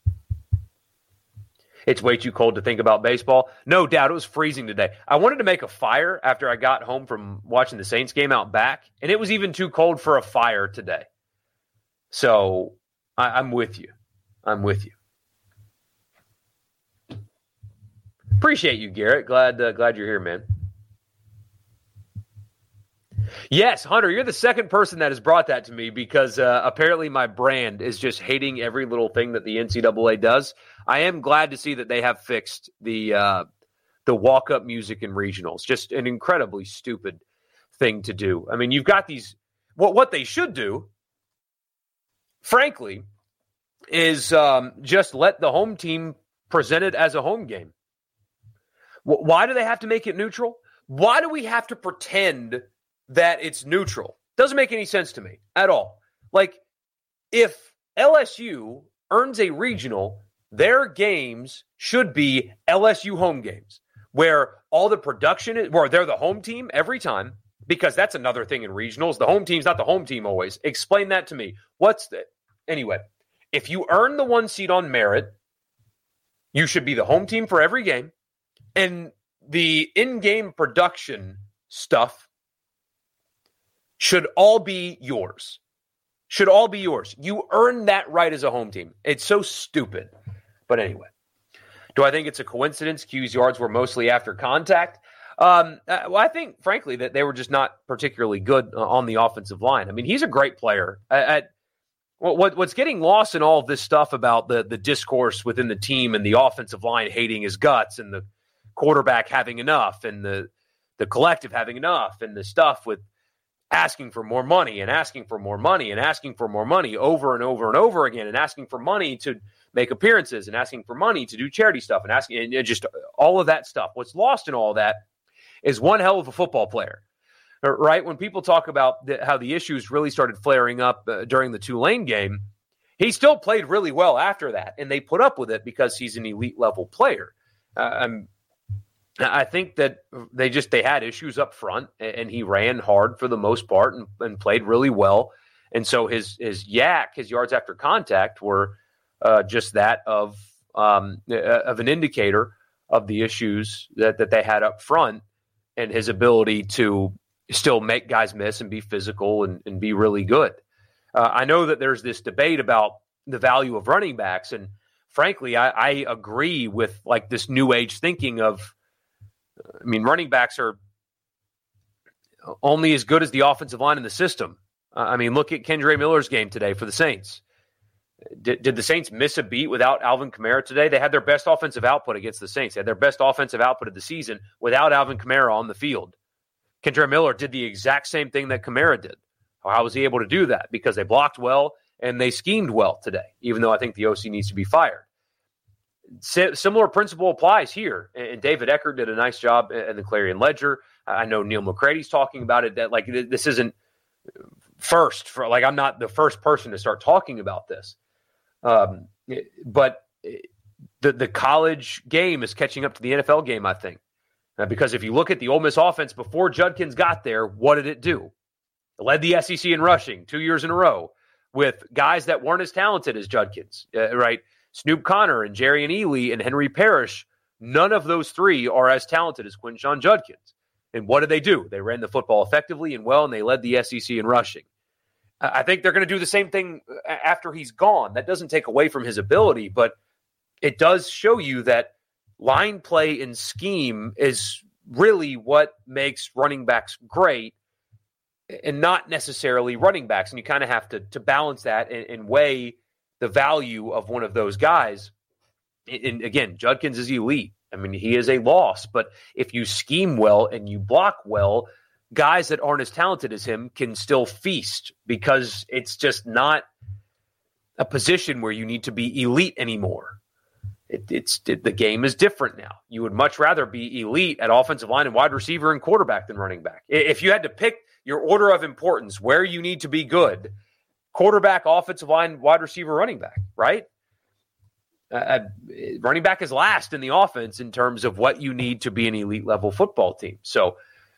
it's way too cold to think about baseball. No doubt it was freezing today. I wanted to make a fire after I got home from watching the Saints game out back, and it was even too cold for a fire today. So I, I'm with you. I'm with you. Appreciate you, Garrett. Glad uh, glad you're here, man. Yes, Hunter, you're the second person that has brought that to me because uh, apparently my brand is just hating every little thing that the N C double A does. I am glad to see that they have fixed the uh, the walk-up music in regionals. Just an incredibly stupid thing to do. I mean, you've got these what what they should do, frankly, is um, just let the home team present it as a home game. Why do they have to make it neutral? Why do we have to pretend that it's neutral? Doesn't make any sense to me at all. Like, if L S U earns a regional, their games should be L S U home games, where all the production is, where they're the home team every time, because that's another thing in regionals. The home team's not the home team always. Explain that to me. What's the, anyway, if you earn the one seed on merit, you should be the home team for every game. And the in-game production stuff should all be yours. Should all be yours. You earn that right as a home team. It's so stupid. But anyway, do I think it's a coincidence Q's yards were mostly after contact? Um, uh, well, I think, frankly, that they were just not particularly good uh, on the offensive line. I mean, he's a great player. At, at what, what's getting lost in all of this stuff about the, the discourse within the team and the offensive line hating his guts and the quarterback having enough and the the collective having enough and the stuff with asking for more money and asking for more money and asking for more money over and over and over again and asking for money to make appearances and asking for money to do charity stuff and asking and just all of that stuff. What's lost in all that is one hell of a football player, right? When people talk about the, how the issues really started flaring up uh, during the Tulane game, he still played really well after that, and they put up with it because he's an elite level player. Uh, I'm I think that they just they had issues up front, and he ran hard for the most part and, and played really well. And so his his yak, his yards after contact, were uh, just that of um, of an indicator of the issues that, that they had up front, and his ability to still make guys miss and be physical and, and be really good. Uh, I know that there's this debate about the value of running backs, and frankly, I, I agree with like this new age thinking of. I mean, running backs are only as good as the offensive line in the system. Uh, I mean, look at Kendre Miller's game today for the Saints. Did, did the Saints miss a beat without Alvin Kamara today? They had their best offensive output against the Saints. They had their best offensive output of the season without Alvin Kamara on the field. Kendre Miller did the exact same thing that Kamara did. How was he able to do that? Because they blocked well and they schemed well today, even though I think the O C needs to be fired. Similar principle applies here, and David Eckert did a nice job in the Clarion Ledger. I know Neil McCready's talking about it. That like this isn't first for like I'm not the first person to start talking about this, um, but the the college game is catching up to the N F L game, I think, uh, because if you look at the Ole Miss offense before Judkins got there, what did it do? It led the S E C in rushing two years in a row with guys that weren't as talented as Judkins, uh, right? Snoop Connor and Jerry and Ely and Henry Parrish, none of those three are as talented as Quinshon Judkins. And what did they do? They ran the football effectively and well, and they led the S E C in rushing. I think they're going to do the same thing after he's gone. That doesn't take away from his ability, but it does show you that line play and scheme is really what makes running backs great and not necessarily running backs. And you kind of have to, to balance that and, and weigh the value of one of those guys. And again, Judkins is elite. I mean, he is a loss, but if you scheme well and you block well, guys that aren't as talented as him can still feast because it's just not a position where you need to be elite anymore. it, it's it, the game is different now. You would much rather be elite at offensive line and wide receiver and quarterback than running back. If you had to pick your order of importance, where you need to be good, quarterback, offensive line, wide receiver, running back, right? Uh, running back is last in the offense in terms of what you need to be an elite level football team. So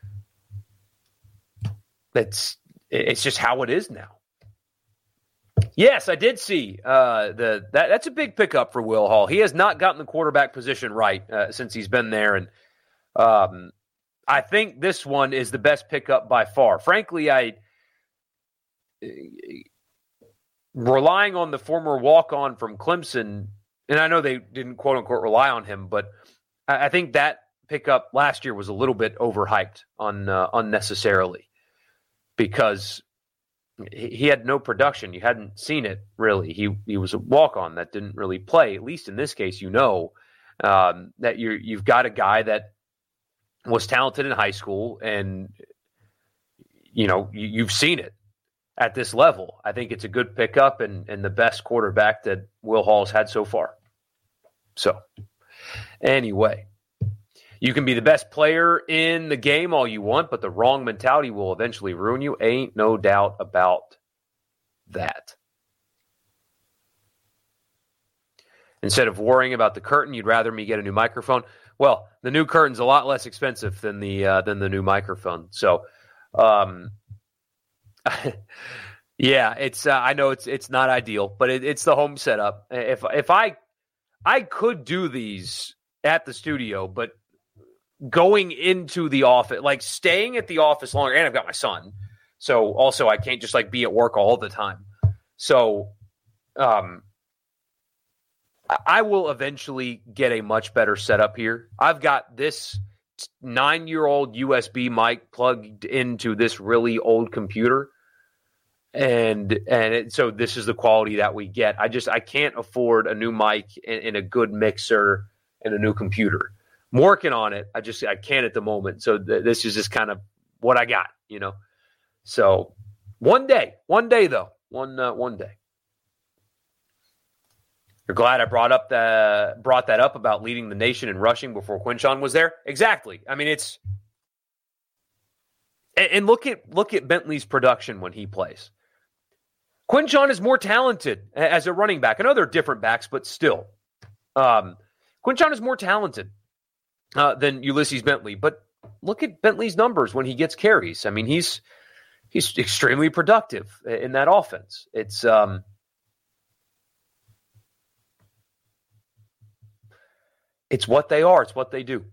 that's it's just how it is now. Yes, I did see uh, the that. That's a big pickup for Will Hall. He has not gotten the quarterback position right uh, since he's been there, and um, I think this one is the best pickup by far. Frankly, I relying on the former walk-on from Clemson, and I know they didn't quote unquote rely on him, but I, I think that pickup last year was a little bit overhyped on uh, unnecessarily because he had no production. You hadn't seen it, really. He he was a walk-on that didn't really play. At least in this case, you know um, that you you've got a guy that was talented in high school, and you know you, you've seen it at this level. I think it's a good pickup and and the best quarterback that Will Hall's had so far. So, anyway. You can be the best player in the game all you want, but the wrong mentality will eventually ruin you. Ain't no doubt about that. Instead of worrying about the curtain, you'd rather me get a new microphone. Well, the new curtain's a lot less expensive than the uh, than the new microphone. So, um, yeah, it's uh, I know it's it's not ideal, but it, it's the home setup. If if I I could do these at the studio, but going into the office, like staying at the office longer, and I've got my son, so also I can't just like be at work all the time. So um, I will eventually get a much better setup here. I've got this nine-year-old U S B mic plugged into this really old computer, and and it, so this is the quality that we get. I just I can't afford a new mic and, and a good mixer and a new computer. I'm working on it. I just I can't at the moment. So th- this is just kind of what I got, you know. So one day, one day though, one uh, one day. You're glad I brought up the brought that up about leading the nation in rushing before Quinshon was there. Exactly. I mean, it's and, and look at look at Bentley's production when he plays. Quinshon is more talented as a running back. I know they're different backs, but still, um, Quinshon is more talented. Uh, than Ulysses Bentley, but look at Bentley's numbers when he gets carries. I mean, he's he's extremely productive in that offense. It's um, it's what they are. It's what they do.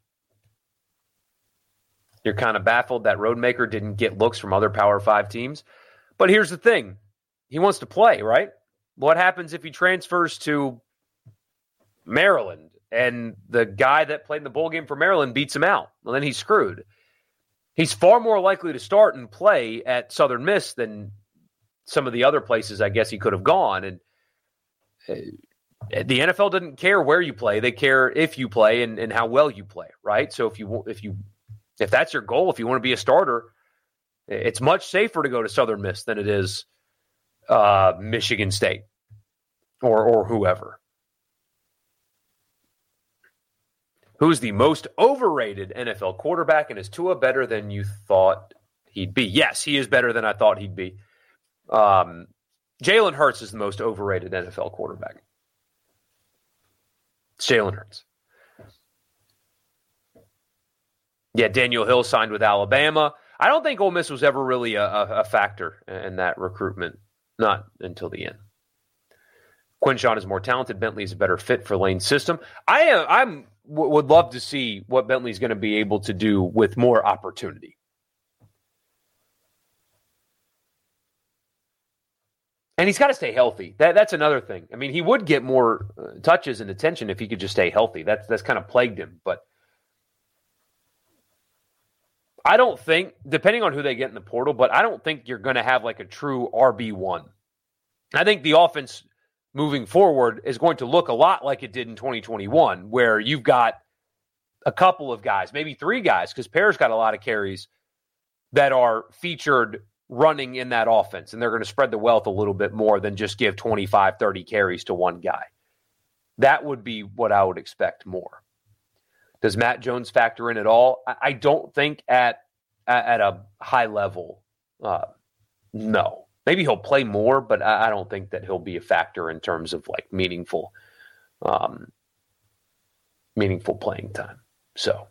You're kind of baffled that Roadmaker didn't get looks from other Power Five teams, but here's the thing: he wants to play, right? What happens if he transfers to Maryland? And the guy that played in the bowl game for Maryland beats him out. Well, then he's screwed. He's far more likely to start and play at Southern Miss than some of the other places I guess he could have gone. And uh, the N F L doesn't care where you play; they care if you play and, and how well you play, right? So if you if you if that's your goal, if you want to be a starter, it's much safer to go to Southern Miss than it is uh, Michigan State or or whoever. Who's the most overrated N F L quarterback, and is Tua better than you thought he'd be? Yes, he is better than I thought he'd be. Um, Jalen Hurts is the most overrated N F L quarterback. It's Jalen Hurts. Yeah, Daniel Hill signed with Alabama. I don't think Ole Miss was ever really a, a, a factor in that recruitment, not until the end. Quinshon is more talented. Bentley is a better fit for Lane's system. I am. I'm. Would love to see what Bentley's going to be able to do with more opportunity. And he's got to stay healthy. That, that's another thing. I mean, he would get more uh, touches and attention if he could just stay healthy. That's that's kind of plagued him. But I don't think, depending on who they get in the portal, but I don't think you're going to have like a true R B one. I think the offense moving forward is going to look a lot like it did in twenty twenty-one, where you've got a couple of guys, maybe three guys, because Pear's got a lot of carries that are featured running in that offense, and they're going to spread the wealth a little bit more than just give twenty-five, thirty carries to one guy. That would be what I would expect more. Does Matt Jones factor in at all? I, I don't think at, at at a high level. Uh, no. Maybe he'll play more, but I, I don't think that he'll be a factor in terms of like meaningful, um, meaningful playing time. So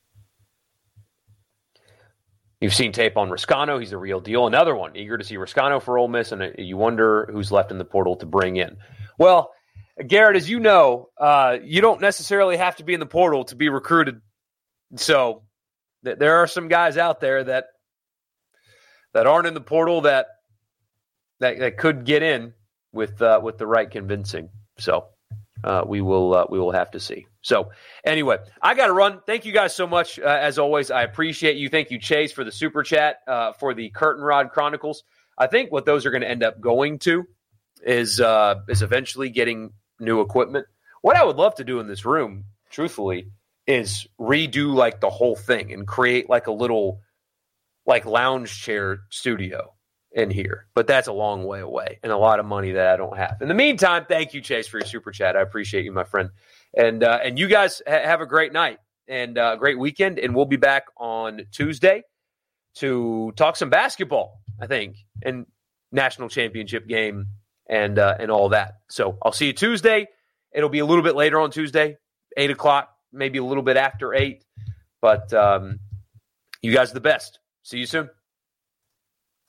you've seen tape on Riscano. He's a real deal. Another one, eager to see Riscano for Ole Miss, and you wonder who's left in the portal to bring in. Well, Garrett, as you know, uh, you don't necessarily have to be in the portal to be recruited. So th- there are some guys out there that that aren't in the portal that that, that could get in with uh, with the right convincing. So uh, we will uh, we will have to see. So anyway, I got to run. Thank you guys so much. Uh, as always, I appreciate you. Thank you, Chase, for the super chat uh, for the Curtain Rod Chronicles. I think what those are going to end up going to is uh, is eventually getting new equipment. What I would love to do in this room, truthfully, is redo like the whole thing and create like a little like lounge chair studio in here. But that's a long way away and a lot of money that I don't have. In the meantime, thank you, Chase, for your super chat. I appreciate you, my friend. And uh, and you guys ha- have a great night and a uh, great weekend. And we'll be back on Tuesday to talk some basketball, I think, and national championship game and uh, and all that. So I'll see you Tuesday. It'll be a little bit later on Tuesday, eight o'clock, maybe a little bit after eight. But um, you guys are the best. See you soon.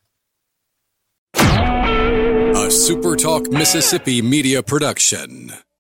A SuperTalk Mississippi media production.